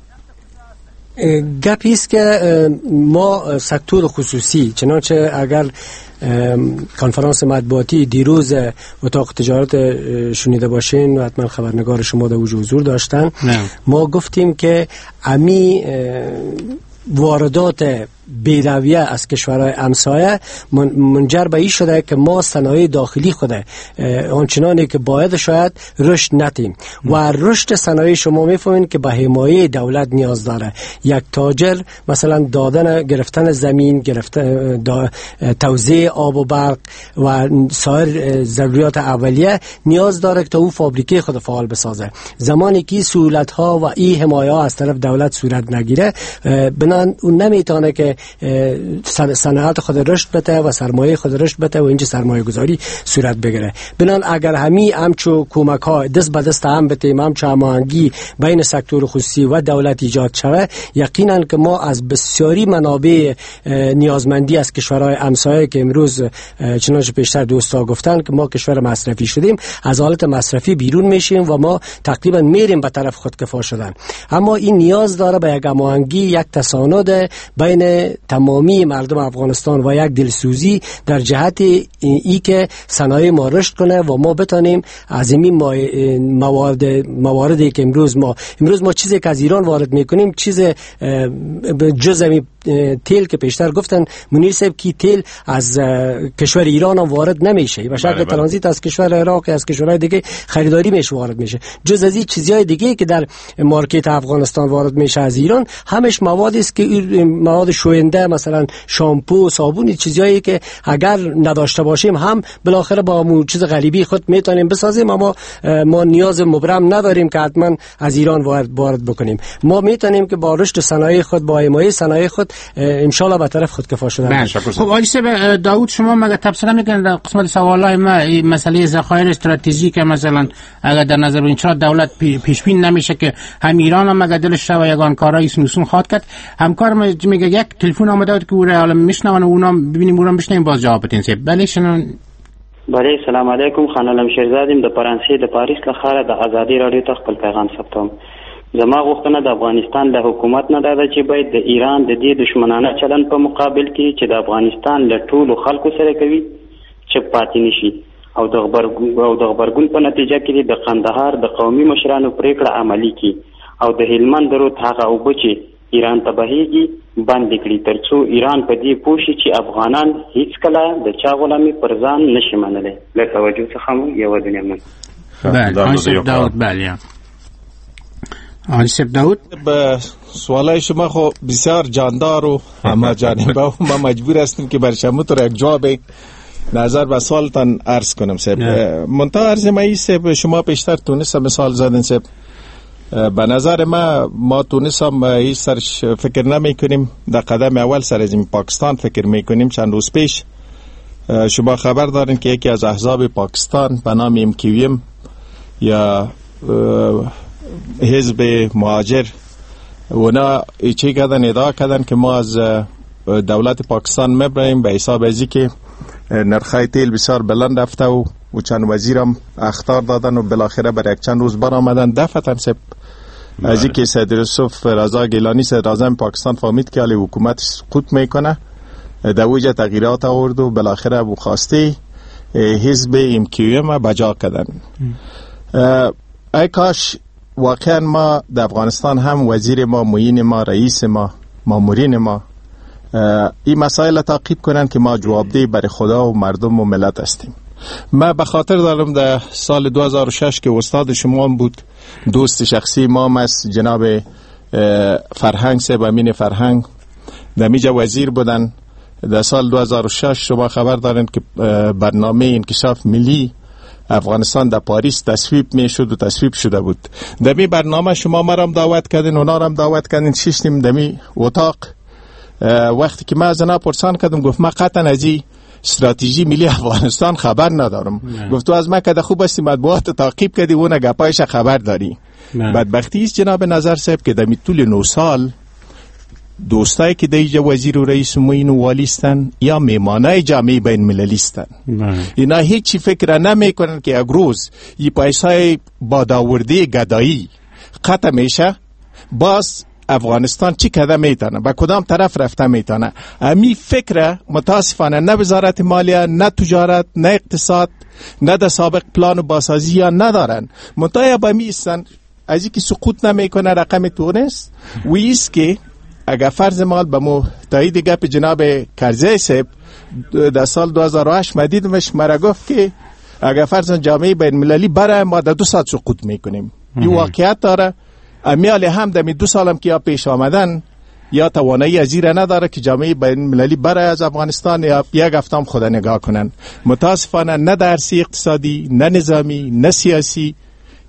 گپی است که ما سکتور خصوصی، چنانچه اگر کنفرانس مطبوعاتی دیروز اتاق تجارت شنیده باشین و حتما خبرنگار شما در حضور داشتن، نه. ما گفتیم که امی واردات بی‌رویه از کشورهای همسایه منجر به این شده که ما صنایع داخلی خود آنچنانی که باید شاید رشد ندیم و رشد صنایع شما میفهمین که به حمایه دولت نیاز داره. یک تاجر مثلا دادن گرفتن زمین، گرفتن توزیع آب و برق و سایر ضروریات اولیه نیاز داره که تا او فابریکه خود فعال بسازه. زمانی که سهولت ها و این حمایه ها از طرف دولت صورت نگیره، بنان اون نمیتونه که صنعت خود رشد بده و سرمایه خود رشد بده و اینجا سرمایه گذاری صورت بگیره. بنان اگر همی همچو کمک ها دست به دست هم بتیم، همچو هماهنگی بین سکتور خصوصی و دولت ایجاد شود، یقینا که ما از بسیاری منابع نیازمندی از کشورهای همسایه که امروز چنانچه پیشتر دوستا گفتن که ما کشور مصرفی شدیم، از حالت مصرفی بیرون میشیم و ما تقریبا میریم به طرف خودکفا شدن. اما این نیاز داره به یک هماهنگی، یک تساند بین تمامی مردم افغانستان و یک دلسوزی در جهت ای که صنایع ما رشد کنه و ما بتانیم از این موارد مواردی که امروز ما امروز ما چیزی که از ایران وارد میکنیم، چیز جز تیل که پیشتر گفتن منیر صاحب کی تیل از کشور ایران هم وارد نمیشه، به شکل ترانزیت از کشور عراق از کشورهای دیگه خریداری میشه وارد میشه. جز از این چیزهای دیگه که در مارکت افغانستان وارد میشه از ایران، همش موادی است که مواد شوینده، مثلا شامپو، صابون، چیزایی که اگر نداشته باشیم هم بالاخره با مو چیز غریبی خود میتونیم بسازیم، اما ما نیاز مبرم نداریم که حتما از ایران وارد وارد بکنیم. ما میتونیم که با رشد صنایع خود، با حمایت صنایع خود ان شاء الله به طرف خودکفا شدن. خب آقای صاحب داوود، شما مگه تفسیر میکنید در قسمت سوالای ما این مسئله ذخایر استراتژیک مثلا اگر در نظر بگیریم چرا دولت پیش بین نمیشه که هم ایران هم مگه دلش و یگان کارای سنوسون خواد کرد؟ همکار میگه یک تلفن آمده بود که او را میشنون و اونم ببینیم اونم بشنیم باز جواب بدین. بله شنون. بله سلام علیکم، خانم شیرزادیم د فرانسې د پاریس لخوا د ازادي رادیو ته خپل پیغام ثبتوم. زما غوښتنه د افغانستان له حکومت نه ده چې باید د ایران د دې دشمنانه چلن په مقابل کې چې د افغانستان له ټولو خلکو سره کوي چې پاتې نشي او د غبرګون او د غبرګون په نتیجه کې د قندهار د قومي مشرانو پریکړه عملی کی او د هلمند درو هغه اوبه چې ایران ته بهیږي بند کړي ترڅو ایران په دې پوه شي چې افغانان هیڅ کله د چا غلامي پر ځان نشي منلی. له توجه څخه مو یو دنیا من. بله داود. بله آنسیب داود، به سوالای شما خو بسیار جاندار و همه جانبه و ما مجبور هستیم که بر شما تو یک جواب نظر به سوالتان عرض کنم. صاحب منتها عرض ما ایست شما پیشتر تونس مثال زدن. صاحب به نظر ما ما تونس هم هیچ سرش فکر نمی کنیم، در قدم اول سر از این پاکستان فکر می کنیم. چند روز پیش شما خبر دارین که یکی از احزاب پاکستان به نام ام کیو ام یا حزب مهاجر اونا چی کردن، ادعا کردن که ما از دولت پاکستان میبریم به حساب ازی که نرخای تیل بسیار بلند رفته و و چند وزیرم اخطار دادن و بالاخره برای یک چند روز برآمدن دفتن. سب از اینکه سید یوسف رضا گیلانی صدر اعظم پاکستان فهمید که علی حکومت سقوط میکنه، در وجه تغییرات آورد و بالاخره ابو خواسته حزب ام کیو ام بجا کردن. ای کاش واقعا ما در افغانستان هم وزیر ما، معین ما، رئیس ما، مامورین ما این مسائل تعقیب کنن که ما جوابدهی برای خدا و مردم و ملت هستیم. ما به خاطر دارم در سال دو هزار و شش که استاد شما بود، دوست شخصی ما است جناب فرهنگ صاحب، امین فرهنگ در میجا وزیر بودن. در سال دو هزار و شش شما خبر دارین که برنامه انکشاف ملی افغانستان در پاریس تصویب می شد و تصویب شده بود. در می برنامه شما ما هم دعوت کردین، اونا هم دعوت کردین، ششتیم در می اتاق. وقتی که ما از اونا پرسان کردم گفت ما قطعا از این استراتژی ملی افغانستان خبر ندارم. گفت تو از ما که خوب استی مطبوعات تعقیب کردی و اون گپایش خبر داری. بدبختی است جناب نظر صاحب که در طول نه سال دوستایی که دیجا وزیر و رئیس معین و والی استن یا میمانای جامعه بین المللی استن، اینا هیچی فکر نمی کنن که یک روز این پیسای بادآورده گدایی قطع میشه، باز افغانستان چی کده میتونه، با کدام طرف رفته میتونه. امی فکر متاسفانه نه وزارت مالیه، نه تجارت، نه اقتصاد، نه در سابق پلان و بازسازی ها ندارن. منتها با می استن از اینکه سقوط نمیکنه رقم تونس و ایست که اگر فرض مال به مو تایید گپ جناب کرزی صاحب در سال دو هزار و هشت مدیدمش مرا گفت که اگر فرض جامعه بین المللی برای ما در دو ساعت سقوط میکنیم. این واقعیت داره. امیال هم در دو سالم که یا پیش آمدن یا توانایی ازیره نداره که جامعه بین المللی برای از افغانستان یا یک هفتم خدا نگاه کنن. متاسفانه نه درسی اقتصادی، نه نظامی، نه سیاسی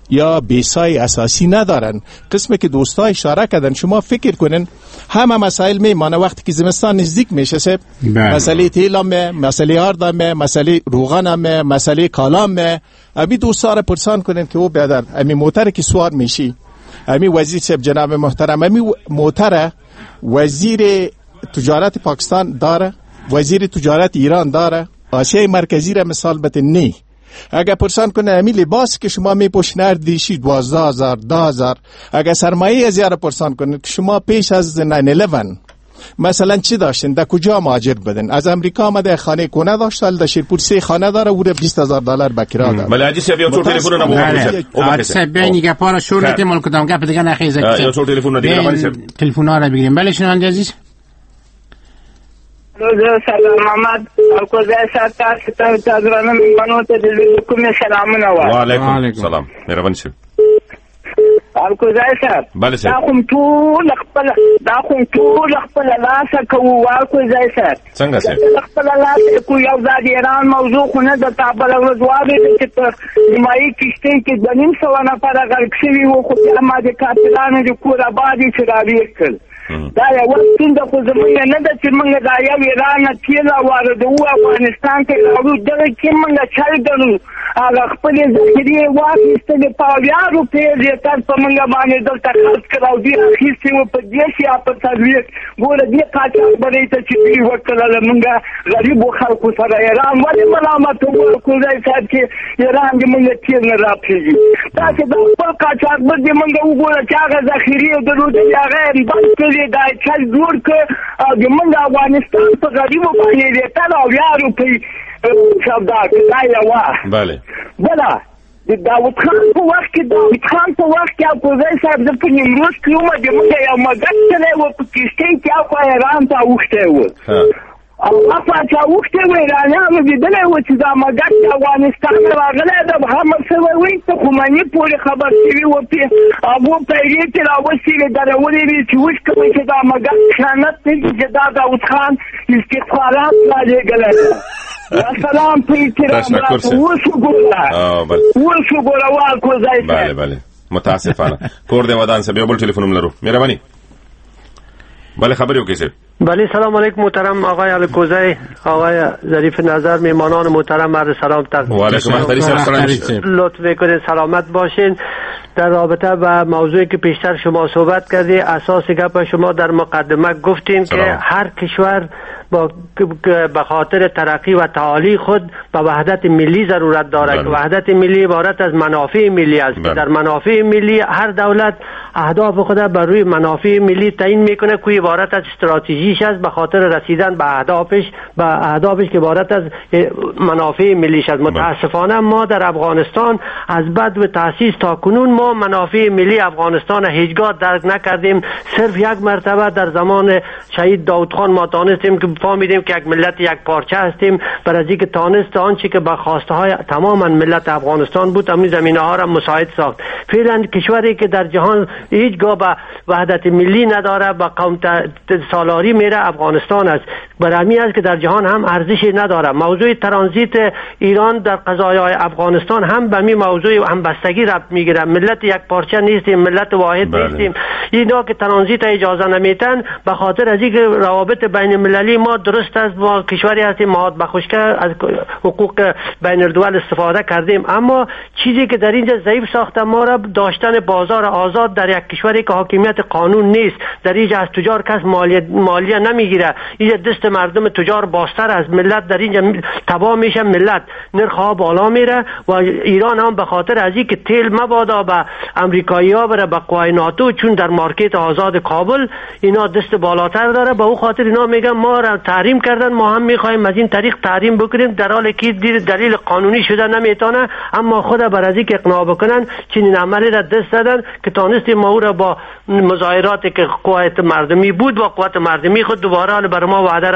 یا بیسای اساسی ندارن. قسمی که دوستا اشاره کردن شما فکر کنین همه مسائل میمانه وقتی که زمستان نزدیک میشه سب مسئله تیل هم مسئله آرد هم مسئله روغن هم مسئله کالام هم امی دوستا را پرسان کنین که او بیادر امی موتر که سوار میشی امی وزیر سب جناب محترم امی موتر وزیر تجارت پاکستان داره وزیر تجارت ایران داره آسیای مرکزی را مثال بتنی اگر پرسان کنه امی لباس که شما می پوشین اردیشی دوازده هزار ده هزار اگر سرمایه از یاره پرسان کنه که شما پیش از ناین الیون مثلا چی داشتین در کجا مهاجر بدن از امریکا آمده خانه کنه داشتال در شیرپور سه خانه داره او را بیست هزار دلار بکرا داره بله عجیسی بیا چور تلفون رو نبوده عادسه بینی گه پارا شور نتی ملک دام گپ دیگه نخیزه یا چور تلفون رو دیگه نمانی تلفون ها را بگیریم بله شنوانده عزیز روزه سلام محمد الکوزه ساعت ستر تازرانم منو ته دې کوم سلامونه و وعلیکم سلام مهرباني شه الکوزه صاحب بله صاحب دا کوم ټول خپل دا کوم ټول خپل لاسه کوو الکوزه صاحب څنګه صاحب خپل لاسه کو یو ځای ایران موضوع خو نه د تابل ورځوالي چې په نیمایي کشته کې د نیم سو نفر غرق شوي وو خو ما د کاپلانو د کور آبادی چې راوېکل دا یو څنګه خو زمونږ نه د چې موږ دا یو ایران تیل واردو افغانستان ته راوړو دغه چې موږ چل ګنو هغه خپل ذخیرې واخیستلې په اویا روپۍ لیټر په موږ باندې دلته خرڅ کړو دي اخیستې وو په دېش یا په څلوېښت ګوره دې قاچاقبرۍ ته چې دوی وکړله موږ غریبو خلکو سره ایران ولې ملامت وو کوزی صاحب چې ایران د موږ تیل نه راپرېږي داسې د خپل قاچاقبر دې موږ وګوره چې هغه ذخیرې درلودې هغه یې بند کړي دا چل جوړ کړ او د موږ افغانستان په غریبو باندې لیټر اویا روپۍ سودا کړه دا یوه بله بله د داود خان په وخت کې داود خان په وخت کې اکوزی صاحب زه په نیمروز کې وم د موږ یو مګر چلی و په کښتۍ کې هاخوا ایران ته اوښتی و او هاخوا چې اوښتی و ایرانیانو لیدلی و چې دا مګر د افغانستان راغلی ده محمد سوی وایي ته خمیني پورې خبر شوي و پې هغو پیرې چې راوستې وې درولې وې چې اوس کوئ چې دا مګر خیانت نه دي چې دا داود خان استخبارات رالېږلی ده سلام په احترام اوس وګوره اوس وګوره واکوزی صاحب بله بله متاسفانه کور دې ودان صاحب یو بل ټلیفون هم لرو مهرباني بله خبری وکړئ صاحب بله سلام علیکم محترم آقای الکوزی آقای ظریف نظر میهمانان محترم عرض سلام تقدیم و علیکم السلام لطف میکنید سلامت باشین در رابطه با موضوعی که پیشتر شما صحبت کردی اساس گپ شما در مقدمه گفتین که هر کشور با به خاطر ترقی و تعالی خود به وحدت ملی ضرورت دارد که وحدت ملی عبارت از منافع ملی است که در منافع ملی هر دولت اهداف خود بر روی منافع ملی تعیین میکنه که عبارت از استراتژیش است به خاطر رسیدن به اهدافش به اهدافش که عبارت از منافع ملیش است. متاسفانه ما در افغانستان از بعد و تاسیس تا کنون ما منافع ملی افغانستان هیچگاه درک نکردیم. صرف یک مرتبه در زمان شهید داود خان ما دانستیم که فهمیدیم که یک ملت یک پارچه هستیم، بر از اینکه تانست آنچه که به خواسته های تماما ملت افغانستان بود همین زمینه ها را مساعد ساخت. فعلا کشوری که در جهان هیچگاه به وحدت ملی نداره به قوم سالاری میره افغانستان است. برای است که در جهان هم ارزشی نداره. موضوع ترانزیت ایران در قضایای افغانستان هم به می موضوع همبستگی ربط میگیره. ملت یک پارچه نیستیم، ملت واحد بله. نیستیم. اینا که ترانزیت اجازه نمیتن به خاطر از اینکه روابط بین المللی ما درست است، ما کشوری هستیم مهاد بخشکه از حقوق بین الدول استفاده کردیم، اما چیزی که در اینجا ضعیف ساخته ما را داشتن بازار آزاد در یک کشوری که حاکمیت قانون نیست. در اینجا از تجار کس مالیه مالیه نمیگیره. اینجا دست مردم تجار باستر از ملت در اینجا تباه میشه، ملت نرخ ها بالا میره و ایران هم به خاطر از اینکه تیل مبادا به امریکایی‌ها بره به قوای ناتو، چون در مارکت آزاد کابل اینا دست بالاتر داره، به او خاطر اینا میگن ما را تحریم کردن، ما هم میخوایم از این طریق تحریم بکنیم، در حالی که دلیل قانونی شده نمیتونه، اما خود بر از اینکه اقناع بکنن چنین عملی را دست دادن که تانستیم ما او را با مظاهراتی که قوت مردمی بود و قوت مردمی خود دوباره بر ما وعده را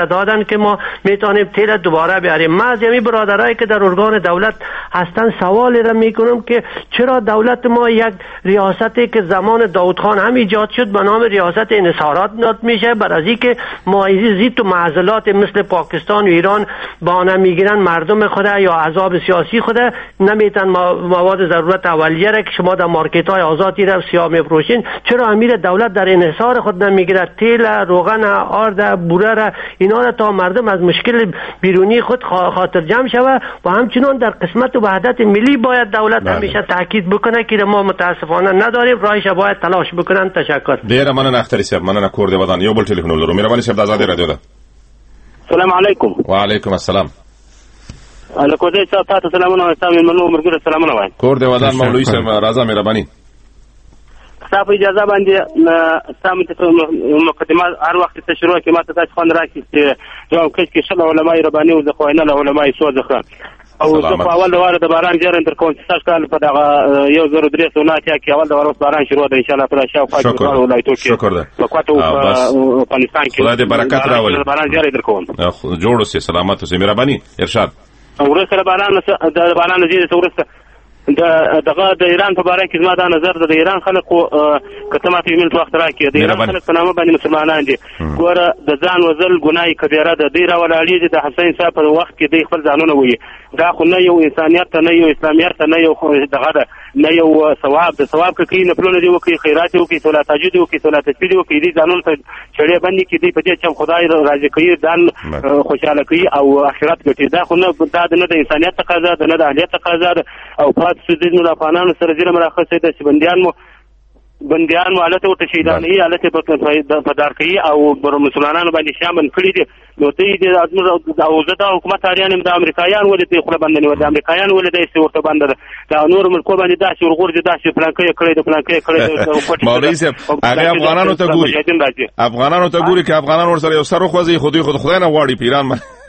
را دادن که ما میتونیم تیل دوباره بیاریم. ما از همین برادرایی که در ارگان دولت هستن سوالی را میکنم که چرا دولت ما یک ریاستی که زمان داود خان هم ایجاد شد به نام ریاست انحصارات نام میشه، بر از اینکه مایزی زیت و معضلات مثل پاکستان و ایران بانه میگیرن مردم خود یا احزاب سیاسی خود نمیتن مواد ضرورت اولیه را که شما در مارکت های آزادی را سیاه میفروشین، چرا امیر دولت در انحصار خود نمیگیره تیل، روغن، آرد، بوره را اینا را تا مردم از مشکل بیرونی خود خاطر جمع شود و همچنان در قسمت وحدت ملی باید دولت همیشه تاکید بکنه که ما متاسفانه نداریم، راهش باید تلاش بکنن. تشکر. ډیره مننه اختری صاحب، مننه کور دی ودان. یو بل ټلیفون ولرو. مهرباني صاحب د آزادۍ رادیو ده. السلام علیکم. وعلیکم السلام. الکوزی صاحب تاسو سلامونه وایم، تاسو منو مرګره سلامونه وایم. کور دی ودان مولوی صاحب راځه مهرباني. تاسو اجازه باندې تاسو مقدمه هر وخت ته شروع کې ماته تاسو خوند راکړي چې جواب کښ کې شل علماء رباني او ځخ وینه علماء سوځخه او زه په اول واره د باران جره تر کوم چې تاسو کال په دغه یو زر درې سو نه چې اول د واره باران شروع ده ان شاء الله په شاو فاجعه ولایتو کې شکر ده په کوټو په افغانستان کې خدای دې برکت راولي. باران جره در کوم جوړ اوسې سلامت اوسې مهرباني ارشاد. ورسره باران د باران زیاده ورسره د دغه د ایران په باره کې زما دا نظر ده، د ایران خلکو کته ما په ملت وخت راکې د ایران خلک په نامه باندې مسلمانان دي، ګوره د ځان وزل ګناه کبیره ده، دی راولاړي د حسین صاحب په وخت کې د خپل ځانونه وي، دا خو نه یو انسانیت ته، نه یو اسلامیت ته، نه یو دغه ده، نه یو ثواب د ثواب کې نه پلونه دی وکي، خیرات وکي، صلات تهجد وکي، صلات تسبیح وکي، دې ځانونه ته چړې باندې کې دی په دې چې خدای راضي کوي، ځان خوشاله کوي او آخرت ګټي، دا خو نه دا نه د انسانیت تقاضا ده، نه د اهلیت تقاضا ده. او پات سودین د افغانانو سره ځینې مراخصه د بنديان مو بنديان والته او تشهیدانې حالت په دار کوي او بر مسلمانانو باندې شامل کړي دي. نو ته دې د اوزه د حکومت اړین د امریکایان ولې خپل باندې د امریکایان ولې د استورته باندې دا نور ملکو باندې داسې ورغور دي، داسې پلانکې کړي د پلانکې کړي. مولوی صاحب هغه افغانانو ته ګوري، افغانانو ته ګوري چې افغانان ورسره یو سر خوځي، خو دوی خود خدای نه واړي پیران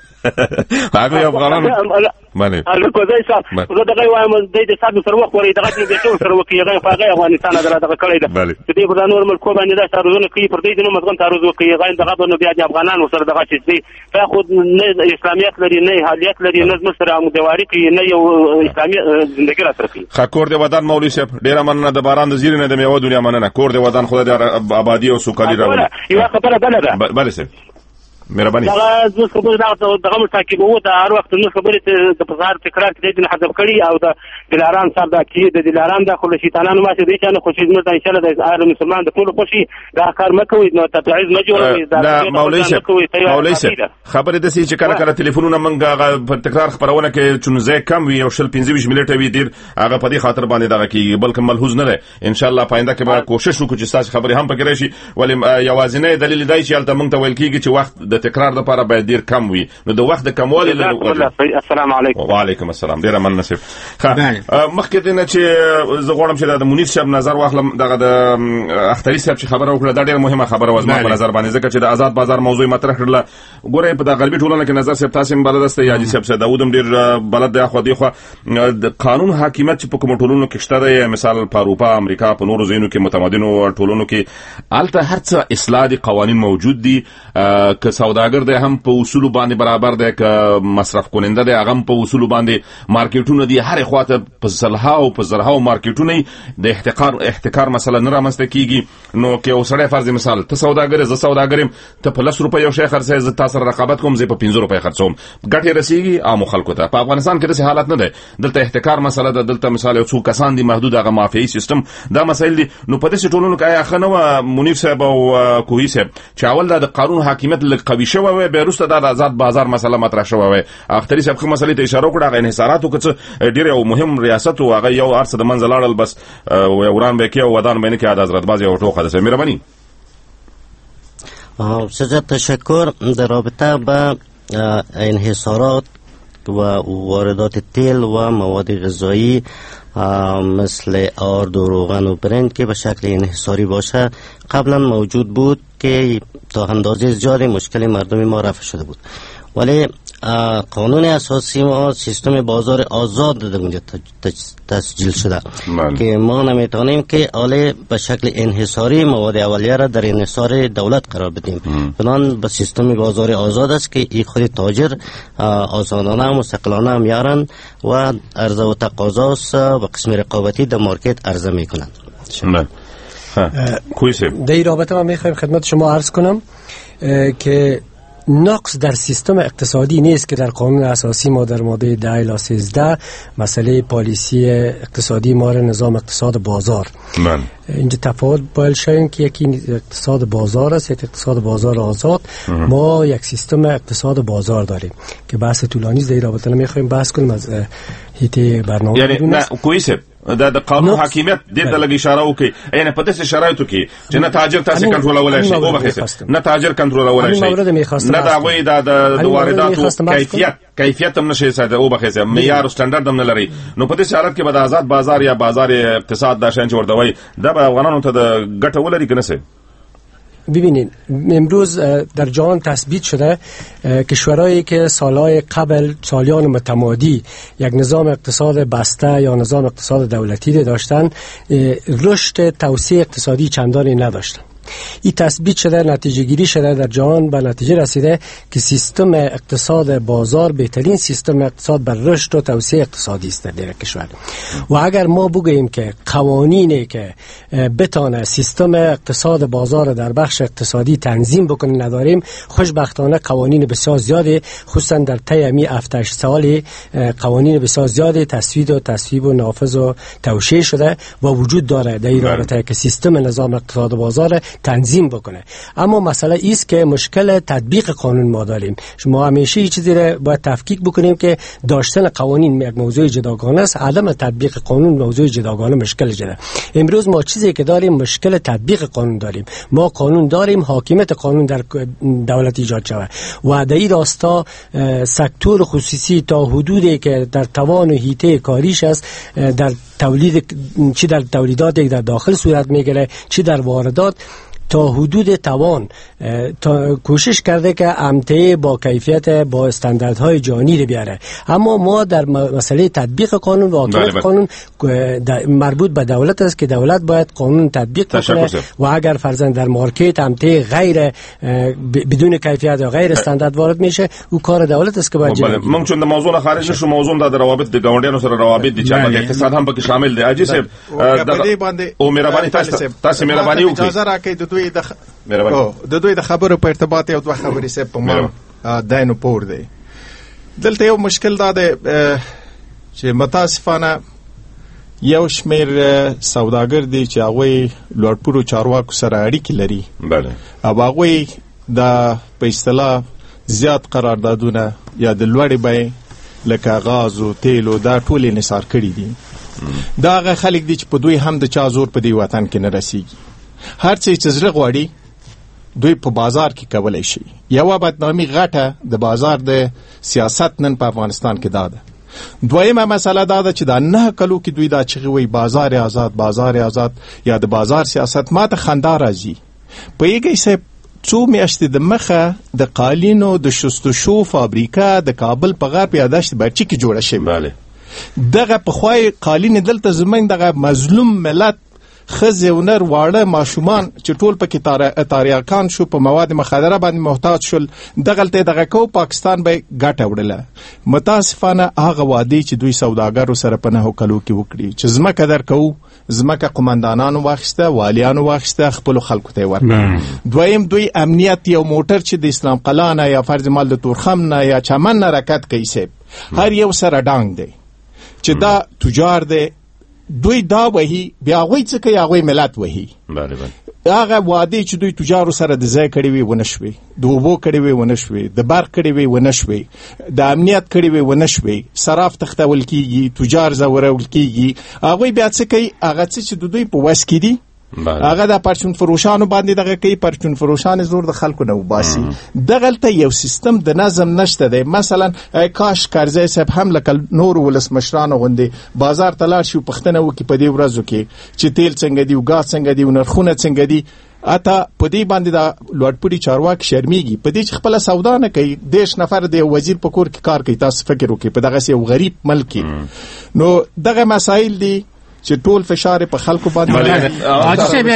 هغه افغانانو باندې الکوزی صاحب زه دغه وایم د دې صاحب سره وخت ورې دغه دې څو سره وکي هغه په هغه افغانستان دغه کړی ده چې دې په نور ملکو باندې دا تعرضونه کوي، پر دې نو مزغن تعرض وکي هغه دغه باندې بیا د افغانانو سره دغه چې دې تا خو نه اسلامیت لري، نه حالیت لري، نه سره مدواري کوي، نه یو اسلامي ژوندۍ راته کوي. خکور دی ودان مولوی صاحب ډیر مننه د باران د زیرینه د میوه دنیا مننه. کور دی ودان خدای دې آبادی او سوکالي راوړي. یو خبره بل ده بله سه مهرباني دا زه خبره دا دغه متاکي وو دا هر وخت نو خبره د بازار تکرار کړي د حذف کړي او د دلارام صاحب دا کې د دلارام د خل شیطانانو ما چې دي چې نه خوشي زموږ ان شاء الله د اهل مسلمان د ټول خوشي دا کار مکوي نو تبعیض نه جوړوي. دا مولوی صاحب مولوی صاحب خبره د سې چې کله کله ټلیفونونه منګه په تکرار خبرونه کې چونځه کم وي او شل پنځه ویشت منټه وي ډیر هغه په دې خاطر باندې دا کې بلکې ملحوظ نه ده. ان شاء الله پاینده کې به کوشش وکړو چې تاسو خبرې هم پکې راشي، ولې یوازینی دلیل دی چې البته موږ ته ویل کیږي چې وخت د تکرار لپاره باید ډیر کم وي، نو د وخت د کموالي له السلام علیکم. وعلیکم السلام. ډیر مننه صاحب. مخکې د نه چې زه غواړم چې د منیر صاحب نظر واخلم دغه د اختری صاحب چې خبره وکړه دا ډیره مهمه خبره و زما په نظر باندې، ځکه چې د آزاد بازار موضوع مطرح کړل. ګوره په د غربي ټولنه کې نظر صاحب تاسو بلد است یا جی صاحب داوود هم ډیر بلد دی، خو دی خو د قانون حاکمیت چې په کوم ټولنو کې شته دی، مثال په اروپا، امریکا، په نورو ځینو کې متمدنو ټولنو کې الته هرڅه اصلاح دي، قوانين موجود دي، که سوداګر دی هم په اصول باندې برابر دی، که مصرف کننده دی هغه په اصول باندې مارکیټونه دي، هر خواته په زلها او په زرها مارکیټونه د احتکار احتکار مسله نه رامنځته کیږي. نو کې اوسړی فرض مثال ته سوداګر ز سوداګرم ته په لس روپۍ یو شی خرڅه ز تاسو رقابت کوم زه په پنځه روپۍ خرڅوم، ګټه رسیږي عام خلکو ته. په افغانستان کې داسې حالت نه دی، دلته احتکار مسله ده، دلته مثال یو څو کسان دي محدود هغه مافیایي سیستم دا مسایل دي. نو په دې ټولنو کې آیا خنو منیر صاحب او کوهی صاحب چې اول د قانون حاکمیت لږ قوي شوی وي، به وروسته د آزاد بازار مسله مطرح شوی وي. اختری صاحب کوم مسلې ته اشاره وکړه، هغه انحصارات وکړه، ډیر یو مهم ریاست او هغه یو ارڅ د منځ لاړل بس وران به کې او ودان باندې کې د حضرت بازي او ټوخه ده. مهرباني. سجاد تشکر. در رابطه با انحصارات و واردات تیل و مواد غذایی مثل آرد و روغن و برنج که به شکل انحصاری باشه قبلا موجود بود که تا اندازه زیادی مشکل مردم ما رفع شده بود، ولی قانون اساسی ما سیستم بازار آزاد در اونجا تسجیل شده من. که ما نمیتونیم که حالا به شکل انحصاری مواد اولیه را در انحصار دولت قرار بدیم. بنان به سیستم بازار آزاد است که این خود تاجر آزادانه و مستقلانه میارن و عرضه و تقاضاست و قسم رقابتی در مارکت عرضه میکنن. من. در این رابطه من میخوایم خدمت شما عرض کنم که نقص در سیستم اقتصادی نیست که در قانون اساسی ما در ماده ده الی سیزده مسئله پالیسی اقتصادی ما نظام اقتصاد بازار من. اینجا تفاوت باید شاید که یکی اقتصاد بازار است، یک اقتصاد بازار آزاد. ما یک سیستم اقتصاد بازار داریم که بحث طولانی در این رابطه نمیخوایم بحث کنیم از هیته برنامه. یعنی نه کویسه د قانون حاکمیت دې ته لګ اشاره وکي یعنی په داسې شرایطو کې چې نه تاجر تاسو کنټرولولای شي او بخښه نه تاجر کنټرولولای شي نه دا وایي دا د وارداتو کیفیت کیفیت هم نشي ساده او بخښه معیار ستاندرد هم نه لري. نو په دې حالت کې به د آزاد بازار یا بازار اقتصاد دا شین جوړ دوی دا به افغانانو ته د ګټه ولري کنه سه. ببینید امروز در جهان تثبیت شده کشورهایی که سالهای قبل سالیان متمادی یک نظام اقتصاد بسته یا نظام اقتصاد دولتی داشتن رشد توسعه اقتصادی چندانی نداشتن. این تثبیت شده، نتیجه گیری شده در جهان به نتیجه رسیده که سیستم اقتصاد بازار بهترین سیستم اقتصاد بر رشد و توسعه اقتصادی است در کشور. و اگر ما بگوییم که قوانینی که بتانه سیستم اقتصاد بازار در بخش اقتصادی تنظیم بکنه نداریم، خوشبختانه قوانین بسیار زیاده خصوصا در طی امی هفت هشت سال قوانین بسیار زیاده تصویب و تصویب و نافذ و توشیح شده و وجود داره در این رابطه که سیستم نظام اقتصاد بازار تنظیم بکنه. اما مسئله ایست که مشکل تطبیق قانون ما داریم. ما همیشه این چیزی رو باید تفکیک بکنیم که داشتن قوانین یک موضوع جداگانه است، عدم تطبیق قانون موضوع جداگانه مشکل جده. امروز ما چیزی که داریم مشکل تطبیق قانون داریم. ما قانون داریم، حاکمیت قانون در دولت ایجاد شود و در این راستا سکتور خصوصی تا حدودی که در توان و حیطه کاریش است در تولید چی در تولیدات در داخل صورت میگیره چی در واردات تا حدود توان تا کوشش کرده که امتیاز با کیفیت با استانداردهای جهانی رو بیاره. اما ما در مسئله تطبیق قانون و حاکمیت قانون مربوط به دولت است که دولت باید قانون تطبیق کنه و اگر فرضاً در مارکت امتیاز غیر بدون کیفیت یا غیر استاندارد وارد میشه او کار دولت است که باید جلوگیری کنه. ممکن د موضوع خارج نشو موضوع د روابط د گاونډیانو سره روابط دي چې په اقتصاد هم پکې شامل دي. اجي صاحب او مهرباني تاسو تاسو مهرباني وکړئ اجازه راکړئ د دوی د د دوی د خبرو په ارتباط یو دوه خبرې سه په ما داینو پور دی. دلته یو مشکل دا دی چې متاسفانه یو شمیر سوداګر دي چې هغه لوړپورو چارواکو سره اړیکې لري. بله او هغه د په اصطلاح زیات قراردادونه یا د لوړې بیې لکه غاز او تیل او دا ټول انحصار کړي دي. دا هغه خلک دي چې په دوی هم د چا زور په دی وطن کې نه رسیږي. هر څه چې زړه غواړي دوی په بازار کې کولای شي. یو بدنامي غټه د بازار د سیاست نن په افغانستان کې دا ده. دویمه مسله دا ده چې دا نه کلو کې دوی دا چې وي بازار آزاد بازار آزاد یا د بازار سیاست ماته خندا راځي. په یګي سه څو میاشتې د مخه د قالینو د شستشو فابریکه د کابل په غرب یاداشت برچی کې جوړه شوې. بله دغه په خوای قالین دلته زمنګ دغه مظلوم ملت خزه و نر واړه ماشومان چې ټول پکې تاریخان شو په مواد مخدره باندې محتاج شول دغلته دغه کو پاکستان به ګټه وړله. متاسفانه هغه وادي چې دوی سوداګرو سره په نه کلو کې وکړي چې زمکه درکو زمکه قومندانانو واخسته والیانو واخسته خپل خلکو ته ورکړي. دویم دوی امنیت یو موټر چې د اسلام قلعه نه یا فرض مال د تورخم نه یا چمن نه حرکت کوي سه هر یو سره ډانګ دی چې دا تجار دی دوی دا وਹੀ بیا غوي څه کوي هغه ملت وਹੀ. بله بله هغه وادي چې دوی تجارو سره د ځای کړي وي ونشوي د اوبو کړي وي ونشوي د برق کړي وي ونشوي د امنیت کړي وي ونشوي صراف تختول کیږي تجار زورول کیږي. هغه بیا څه کوي هغه چې د دوی په وس کې دي هغه د پرچون فروشانو باندې دغه کوي پرچون فروشان زور د خلکو نه وباسي. دغلته یو سیستم د نظم نشته دی. مثلا کاش کارزی صاحب هم لکه نور ولس مشرانو غوندي بازار تلار شو پښتنه وکي په دې ورځو کې چې تیل څنګه دی او غاز څنګه دی او نرخونه څنګه دي اته په دې باندې دا لوړپوړي چارواکي شرمېږي په دې چې خپله سودا نه کوي دېرش نفر د وزیر په کور کې کار کوي. تاسو فکر وکړئ په دغسې یو غریب ملک کې. نو دغه مسایل دي چې ټول فشار په خلکو باندې. حاجی صاحب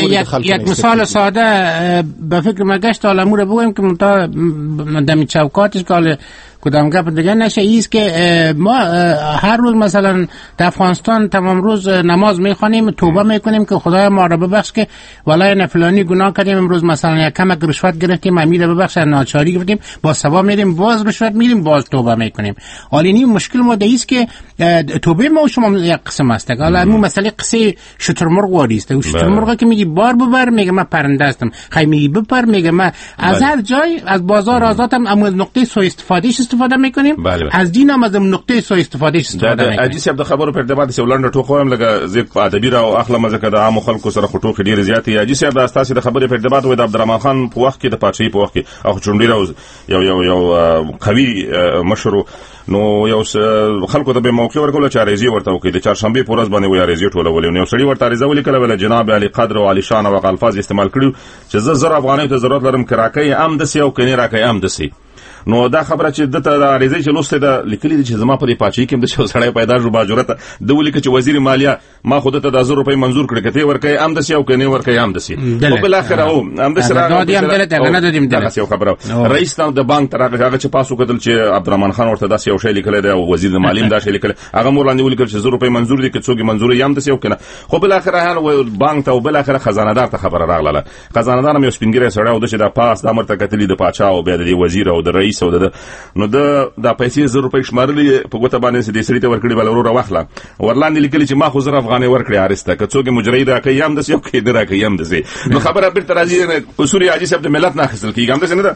یک یک مثال ساده به فکر ما گشت حالا مو رو بگویم که منتها دمی چوکاتش که کدام گپ دیگه نشه ایست که ما هر روز مثلا در افغانستان تمام روز نماز میخوانیم، توبه میکنیم که خدای ما رو ببخش که والله نه فلانی گناه کردیم، امروز مثلا یک کمک رشوت گرفتیم، امیر ببخش ناچاری گرفتیم، با ثواب میریم باز رشوت میریم باز توبه میکنیم. حالا این مشکل ما ایست که توبه ما و شما یک قسم است. حالا همون مسئله قصه شترمرغ واریست. و شترمرغ که میگی بار ببر میگه من پرنده هستم، خی میگی بپر میگه من از هر جای از بازار آزادم، اما نقطه سوء استفاده استفاده میکنیم. از دین هم از نقطه سوء استفاده استفاده میکنیم. اجي صاحب د خبرو پر دبا د سولند ټوخو هم لګه زیات ادبی را او اخلم ځکه د عام خلکو سره خټو ډیر زیات اجي صاحب د استاسي د خبرې پر دبا د عبدالرحمن خان په وخت کې د پاتشي په وخت کې او چونډیر یو یو یو قوي مشر نو یو خلکو ته به موقع ورکول چې اړیزي ورته وکړي د چهارشنبه په ورځ باندې وې اړیزي ټولول نو سړي ورته اړیزه ولیکل ول جناب علي قدر او علي شان او الفاظ استعمال کړو چې زه زر افغانۍ ته ضرورت لرم کراکې ام د سي او کني راکې ام د سي. نو دا خبره چې دته د اړیزي چې لوسته د لیکلي چې زما په پاتشي کې د شو سړی پیدا شو باجورته د ولیک چې وزیر مالیه ما خود ته د زر روپۍ منزور کړ کته ورکې ام د سي او کني ورکې ام د سي او بل اخر او ام د سره دا دیم دلته نه دیم دلته یو خبره رئیس د بانک تر هغه چې پاسو کتل چې عبدالرحمن خان ورته داسې یو شی لیکل دی او وزیر مالیه دا شی لیکل هغه مور لاندې ولیکل چې زر روپۍ منزور دي که څوک منزور یم د سي او کنه خو بل اخر هغه بانک ته او بل اخر خزانه دار ته خبره راغله. خزانه دار مې سپینګری سره او د چې د پاس د امرته کتلی د پاچا او بیا د وزیر او د رئیس او د نو د د پیسې زر روپۍ شمارلې په ګوته باندې د سړي ته ورکړي بل ورو واخله ورلاندې لیکلي چې ما خو زر افغانۍ ورکړي ارسته که څوک مجري راکې یم د سي او کې نه راکې یم د سي. نو خبره بیرته راځي اصول حاجي صاحب د ملت نه اخیستل کیږي هم څه نه ده.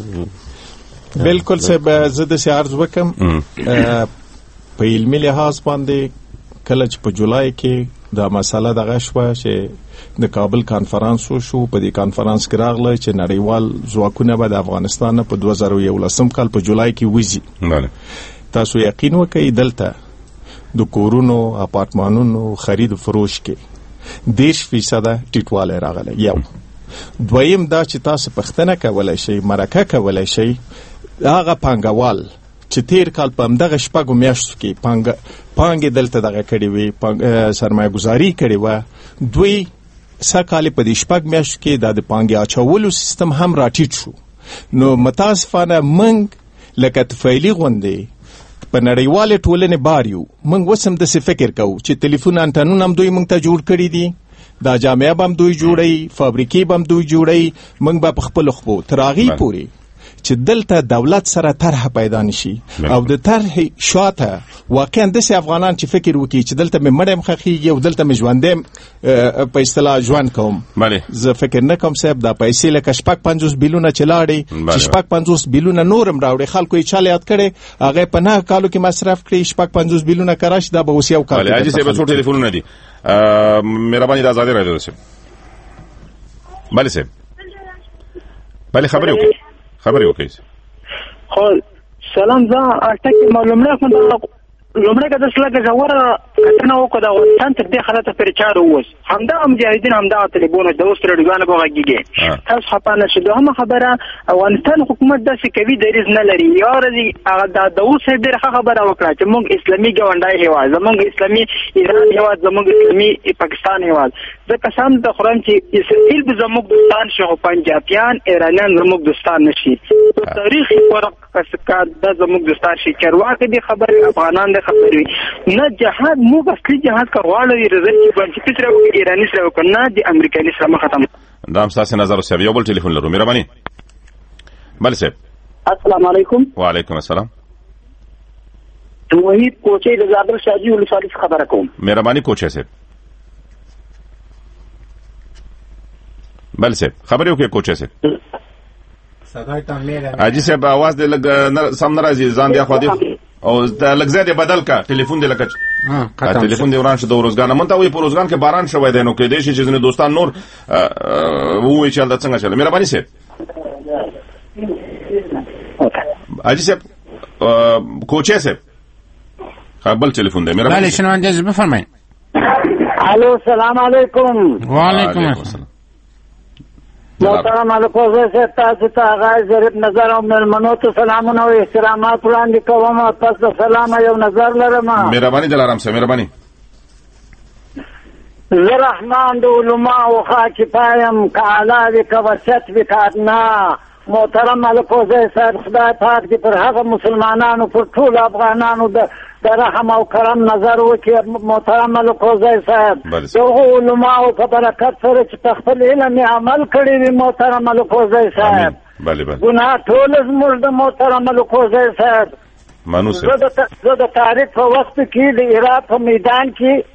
بالکل صاحب زه د عرض وکم په علمي لحاظ باندې کله چې په جولای کې دا مسله دغه شوه چې د کابل کانفرانس شو په دې کانفرانس کې راغله چې نړیوال ځواکونه به د افغانستان په دوه زره یولسم کال په جولای کې وځي. تاسو یقین وکړئ دلته د کورونو اپارتمانونو خرید و فروش کې دېرش فیصده ټیټوالی راغلی. یو دویم دا چې تاسو پښتنه کولی شئ مرکه کولی شئ هغه پانګوال چې تیر کال په همدغه شپږو میاشتو کې پانګې دلته دغه کړې وې سرمایه ګزاري کړې وه دوی سږ په دې شپږ میاشتو کې دا د پانګې اچولو سیستم هم راټیټ شو. نو متاسفانه موږ لکه طفیلي غوندې په نړیوالې ټولنې بار یو. موږ اوس هم داسې فکر کوو چې تلیفون انټنونه هم دوی موږ ته جوړ کړي دي، دا جامعه به هم دوی جوړوي، فابریکې به هم دوی جوړوي، موږ به په خپلو خپو تر هغې پورې چې دلته دولت سره طرح پیدا نشي او د طرح شاته واقعا داسې افغانان چې فکر وکړي چې دلته مې مړی م ښخېږي او دلته مې ژوندی په اصطلاح ژوند کوم. زه فکر نه کوم صاحب دا پیسې لکه شپږ پنځوس بیلونه چې لاړې چې شپږ پنځوس بیلونه نور هم راوړي خلکو یې چا یاد کړی هغه په نهه کالو کې مصرف کړي شپږ پنځوس بیلونه که راشي دا به اوس یو کال. حاجي صاحب څو ټلیفونونه دي مهرباني د ازادي راډیو صاحب. بله صاحب بله خبرې وکړئ خبرې وکړئ. خو سلام زه ټکي معلومه کوم لومړی که داسې لږه ژوره کتنه وکړو د افغانستان تر دې حالته پورې چارو اوس همدغه مجاهدین همدغه طالبانو د اوس راډیوګانو په غږیږي تاسو خفه نه شئ. دوهمه خبره افغانستان حکومت داسې قوي دریځ نه لري. یوازې هغه د اوس ډېره ښه خبره وکړه چې موږ اسلامي ګاونډی هېواد زموږ اسلامي ایران هېواد زموږ اسلامي پاکستان هېواد زه قسم د خورم چې اسرائیل به زموږ دوستان شي خو پنجابیان ایرانیان زموږ دوستان نه شي. تاریخي فرق دا زموږ دوستان شي. چارواکي دې خبرې افغانان دې خبرې نه جهاد موږ اصلي جهاد کا غواړو رضایت باندې فکر وکړي ایرانی سره وکړو نه د امریکایي سره مخ ختم. دا هم ستاسو نظر اوسه. یو بل ټلیفون لرو مهرباني. بله صاحب السلام علیکم. وعلیکم السلام. وحید کوچی د زابل شاجي ولسوالۍ څخه خبره کوم. مهرباني کوچی صاحب. بله صاحب خبرې وکړئ کوچی صاحب. حاجي صاحب आवाज دې لږ سم نه راځي ځان دې اخوا دې او لږ ځای دې بدل کا ټلیفون دې لکه ټلیفون دې وران شو د روزګان مونته وي په روزګان کې باران شوی دی نو کې دې شي چې ځنه دوستان نور وې چې دا څنګه چل. مهرباني صاحب. حاجي صاحب کوچی صاحب خپل ټلیفون دې مهرباني. بله شنونده بفرمایئ. الو سلام علیکم. وعلیکم السلام. محترم الکوزی صاحب تاسو ته هغه ظریف نظر او مېلمنو ته سلامونه او احترامات وړاندې کوم. پس د سلامه یو نظر لرم. مهرباني دلارم صاحب مهرباني. زه رحمان د علماء خاک پایم که اعلی وي که وسط وي که ادنا. محترم الکوزی صاحب خدای پاک دې پر هغه مسلمانانو پر ټولو افغانانو د د رحم او کرم نظر وکړي. محترم الکوزی صاحب د هغو علماو په برکت سره چې په خپل علم عمل کړی وي. محترم الکوزی صاحب ګناه ټول زموږ د محترم الکوزی صاحب. زه د تاریخ په وخت کې د عراق په میدان کې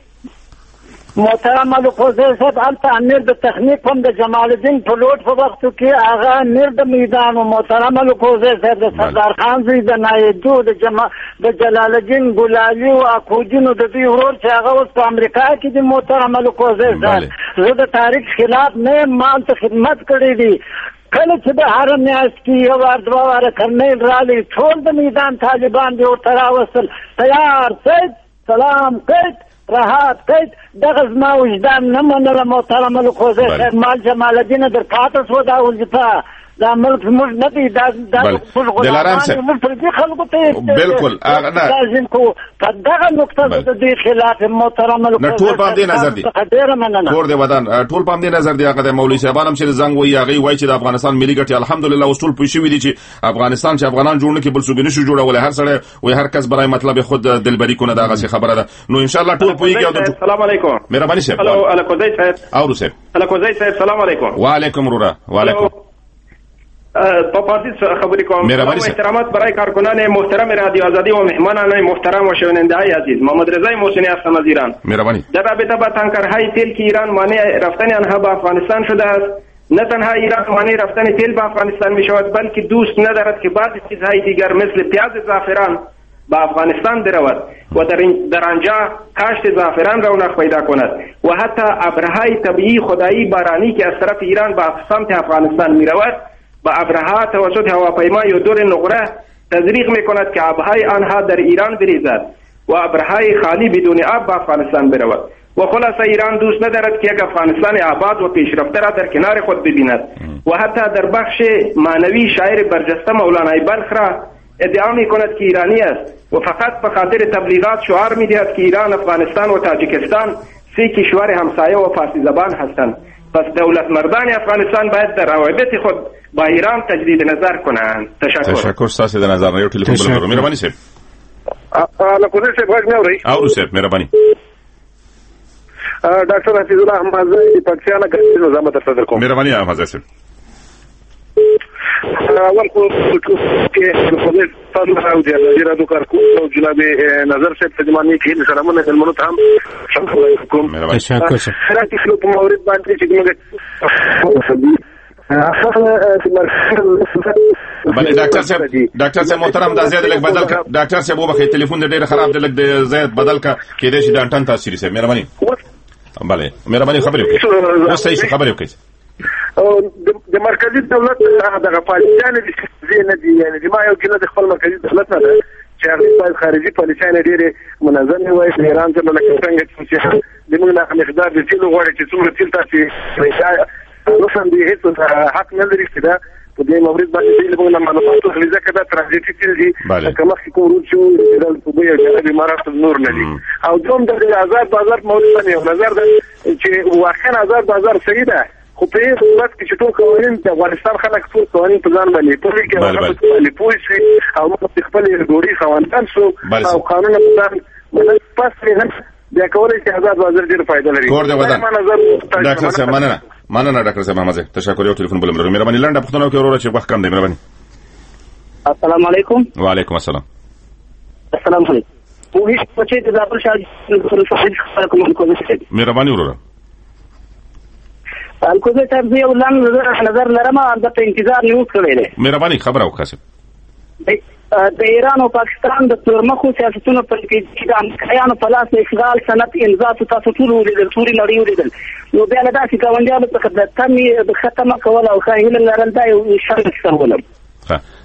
محترم الکوزی صاحب هلته امیر د تخنیک هم د جمال الدین پلوټ په وخت کې هغه امیر د میدان و. محترم الکوزی صاحب د سردار خان زوی د نایدو د جما د جلال الدین ګلالي او اکوجینو د دوی ورور چې هغه اوس په امریکا کې دی. محترم الکوزی صاحب زه د تاریخ خلاف نه مال ته خدمت کړی دی. کله چې د هر میاشت کې یو وار دوه واره کرنیل رالی ټول د میدان طالبان دې ورته راوستل. تیار سید سلام قید راحت قید دغه زما وجدان نه منله. محترم الکوزی صاحب مال جمال الدین در پاته شو دا وظیفه دا ملک موږ نه دی دا دلارام صاحب موږ پر دې خلکو ته بالکل لازم کو په دغه نقطه د دې خلاف محترم الکوزی ټول پام دې نظر دی ډېره مننه. کور دې ودان ټول پام دې نظر دی. هغه د مولوی صاحبان هم چې زنګ وایي هغه وایي چې د افغانستان ملي ګټې الحمدلله اوس ټول پوه شوي دي چې افغانستان چې افغانان جوړ نه کړي بل څوک نه شو جوړولی. هر سړی وایي هر کس برای مطلب خود دلبري کنه دغسې خبره ده. نو انشاءالله ټول پوهېږي. السلام علیکم. مهرباني صاحب. هلو الکوزی صاحب. اورو صاحب. الکوزی صاحب سلام علیکم. وعلیکم وروره. وعلیکم. په پارسی خبرې کوم. احترامات برای کارکنان محترم رادیو آزادی و مهمانان محترم و شنونده‌های عزیز. محمد رضای محسنی هستم از ایران. مهربانی. در رابطه با تانکرهای تیل که ایران مانع رفتن آنها به افغانستان شده است. نه تنها ایران مانع رفتن تیل به افغانستان می شود بلکه دوست ندارد که بعضی چیزهای دیگر مثل پیاز زعفران به افغانستان برود و در, در آنجا کاشت زعفران رونق پیدا کند و حتی ابرهای طبیعی خدایی بارانی که از طرف ایران به سمت افغانستان می رود با ابرها توسط هواپیما یا دور نقره تزریق می کند که آبهای آنها در ایران بریزد و ابرهای خالی بدون آب به افغانستان برود و خلاصه ایران دوست ندارد که یک افغانستان آباد و پیشرفته را در کنار خود ببیند و حتی در بخش معنوی شاعر برجسته مولانای بلخ را ادعا می کند که ایرانی است و فقط به خاطر تبلیغات شعار می دهد که ایران، افغانستان و تاجیکستان سه کشور همسایه و فارسی زبان هستند. پس دولت مردان افغانستان باید در روابط خود با ایران تجدید نظر کنند. تشکر. تشکر ستاسو د نظر نه یو ټلیفون بل مهرباني صاحب. الکوزی صاحب غږ نه اورئ؟ اورو صاحب مهرباني. ډاکټر حفیظ الله احمد د پکتیا نه ګرځي نظام تر صدر کوم. مهرباني احمد صاحب. اول کو کې الکوزی صاحب راو دی د رادیو کارکون او جناب نظر صاحب ترجمانی کې سلامونه د مونږ ته هم شکر کوم. تشکر. خیراتي خلک په مورید باندې چې موږ بله ډاکټر صاحب ډاکټر صاحب محترم دا زیات لګ بدل کا ډاکټر صاحب وبخښه ټلیفون د ډېر خراب دی لګ د زیات بدل کا کې دې شي د انټن تاثیر صاحب مهرباني. بله مهرباني خبرې وکړئ. اوس صحیح خبرې وکړئ. د مرکزی دولت دغه پالیسیان دي چې نه دي یعنی د ما یو کې د خپل مرکزی دولت نه ده چې هغه خارجي پالیسیان ډېرې منظمې وایي چې ایران ته لکه څنګه چې د موږ نه مقدار د تیلو غواړي چې څومره تیل تاسو نو دي هیڅ حق نه لري چې دا په دې مورید باندې د موږ نه معلومات خو ځکه دا ترانزیټي تیل دي کومه چې کوم روټ شو د په یو ځای د امارات نور نه دي او دوم د آزاد بازار مورید باندې نظر ده چې واقعا آزاد بازار صحیح ده خو په دې صورت کې چې ټول قوانین د افغانستان خلک ټول قوانین په ځان باندې پوهې کې باندې پوه شي او موږ خپل ډوړي خوندان شو او قانون په ځان باندې پاس نه بیا کولای شي آزاد بازار ډېر فائدہ لري. کور دې ودان ډاکټر صاحب مننه مننه ډاکټر صاحب محمد تشکر. یو ټلیفون بل مرو مهرباني لنډه پښتنو کې وروره چې وخت کم دی مهرباني. السلام علیکم. وعلیکم السلام. السلام علیکم. په هیڅ پچې د زابل شاه مهرباني وروره. الکوزی صاحب یو لاندې نظر لرم البته انتظار نه وکړی دی. مهرباني خبره وکړه. د ایران او پاکستان د تورمخو سیاستونو پر کې د امریکایانو په لاس اشغال سند امضا تاسو ټول ولیدل ټول نړۍ ولیدل نو بیا له داسې ګاونډیانو څخه د تمې د ختمه کول او خایل لرل دا یو شرط سرولم.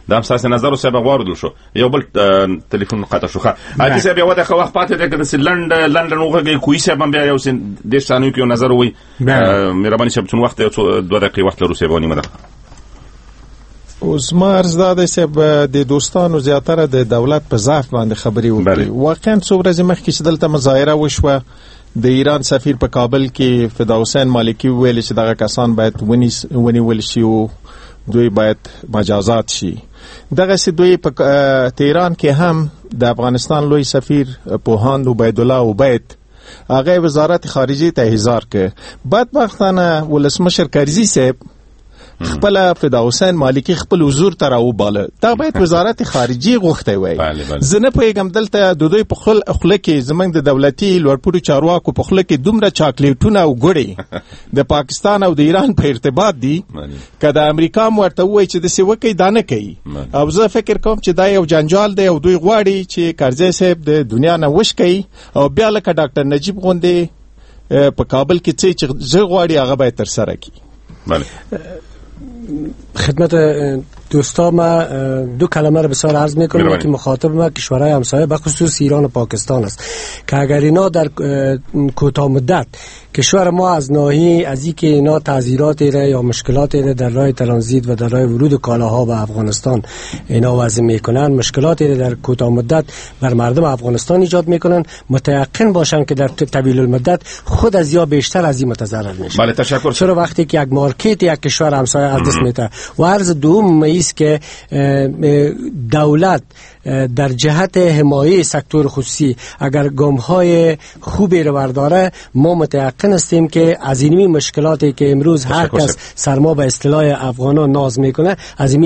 دا هم ساسي نظر او سبب واردل شو یو بل ټلیفون قطع شو اته سبب یو د وخت پاتې ده چې لند لندن وګه کوی سبب بیا یو سن د ثانیو کې نظر وي مهرباني شپ څون وخت دوه دقیقې وخت لرو سیبونی مده اوس ما عرض داده سب د دوستانو زیاتره د دولت په ضعف باندې خبري وکړي واقعا څو ورځې مخکې چې دلته مظاهره وشوه د ایران سفیر په کابل کې فدا حسین مالکی ویل چې دغه کسان باید ونی ونیول شي او دوی باید مجازات شي دغه سي دوی په تهران کې هم د افغانستان لوی سفیر پوهاند عبید الله عبید هغه وزارت خارجه ته احضار ک بدبختانه ولسمشر کرزی صاحب خپل فدا حسین مالکی خپل حضور تر او باله دا باید وزارت خارجه غوښته وای زنه په ګم دلته د دوی په خپل خپل کې زمنګ د دولتي لوړپوړو چارواکو په خپل کې دومره چاکلیټونه او ګړي د پاکستان او د ایران په ارتباط دي کله امریکا ورته وای چې د سیوکې دانه کوي او زه فکر کوم چې دا یو جنجال دی او دوی غواړي چې کرزی صاحب د دنیا نه وش کوي او بیا لکه ډاکټر نجیب غوندې په کابل کې چې زه غواړي هغه به تر سره کی بله خدمت دوستان ما دو کلمه رو بسیار عرض میکنم که مخاطب ما کشورهای همسایه بخصوص ایران و پاکستان است که اگر اینا در کوتاه مدت کشور ما از ناحیه از اینکه اینا تعذیراتی را یا مشکلاتی را در راه ترانزیت و در راه ورود کالاها به افغانستان اینا وضع میکنن مشکلاتی را در کوتاه مدت بر مردم افغانستان ایجاد میکنن متيقن باشن که در طویل المدت خود از یا بیشتر از این متضرر میشن. بله تشکر. چرا وقتی که یک مارکت یک کشور همسایه از دست میده و عرض دوم است که دولت در جهت حمایه سکتور خصوصی اگر گام‌های خوبی رو برداره ما متيقن هستیم که از این مشکلاتی که امروز هر کس سرما به اصطلاح افغانان ناز میکنه از این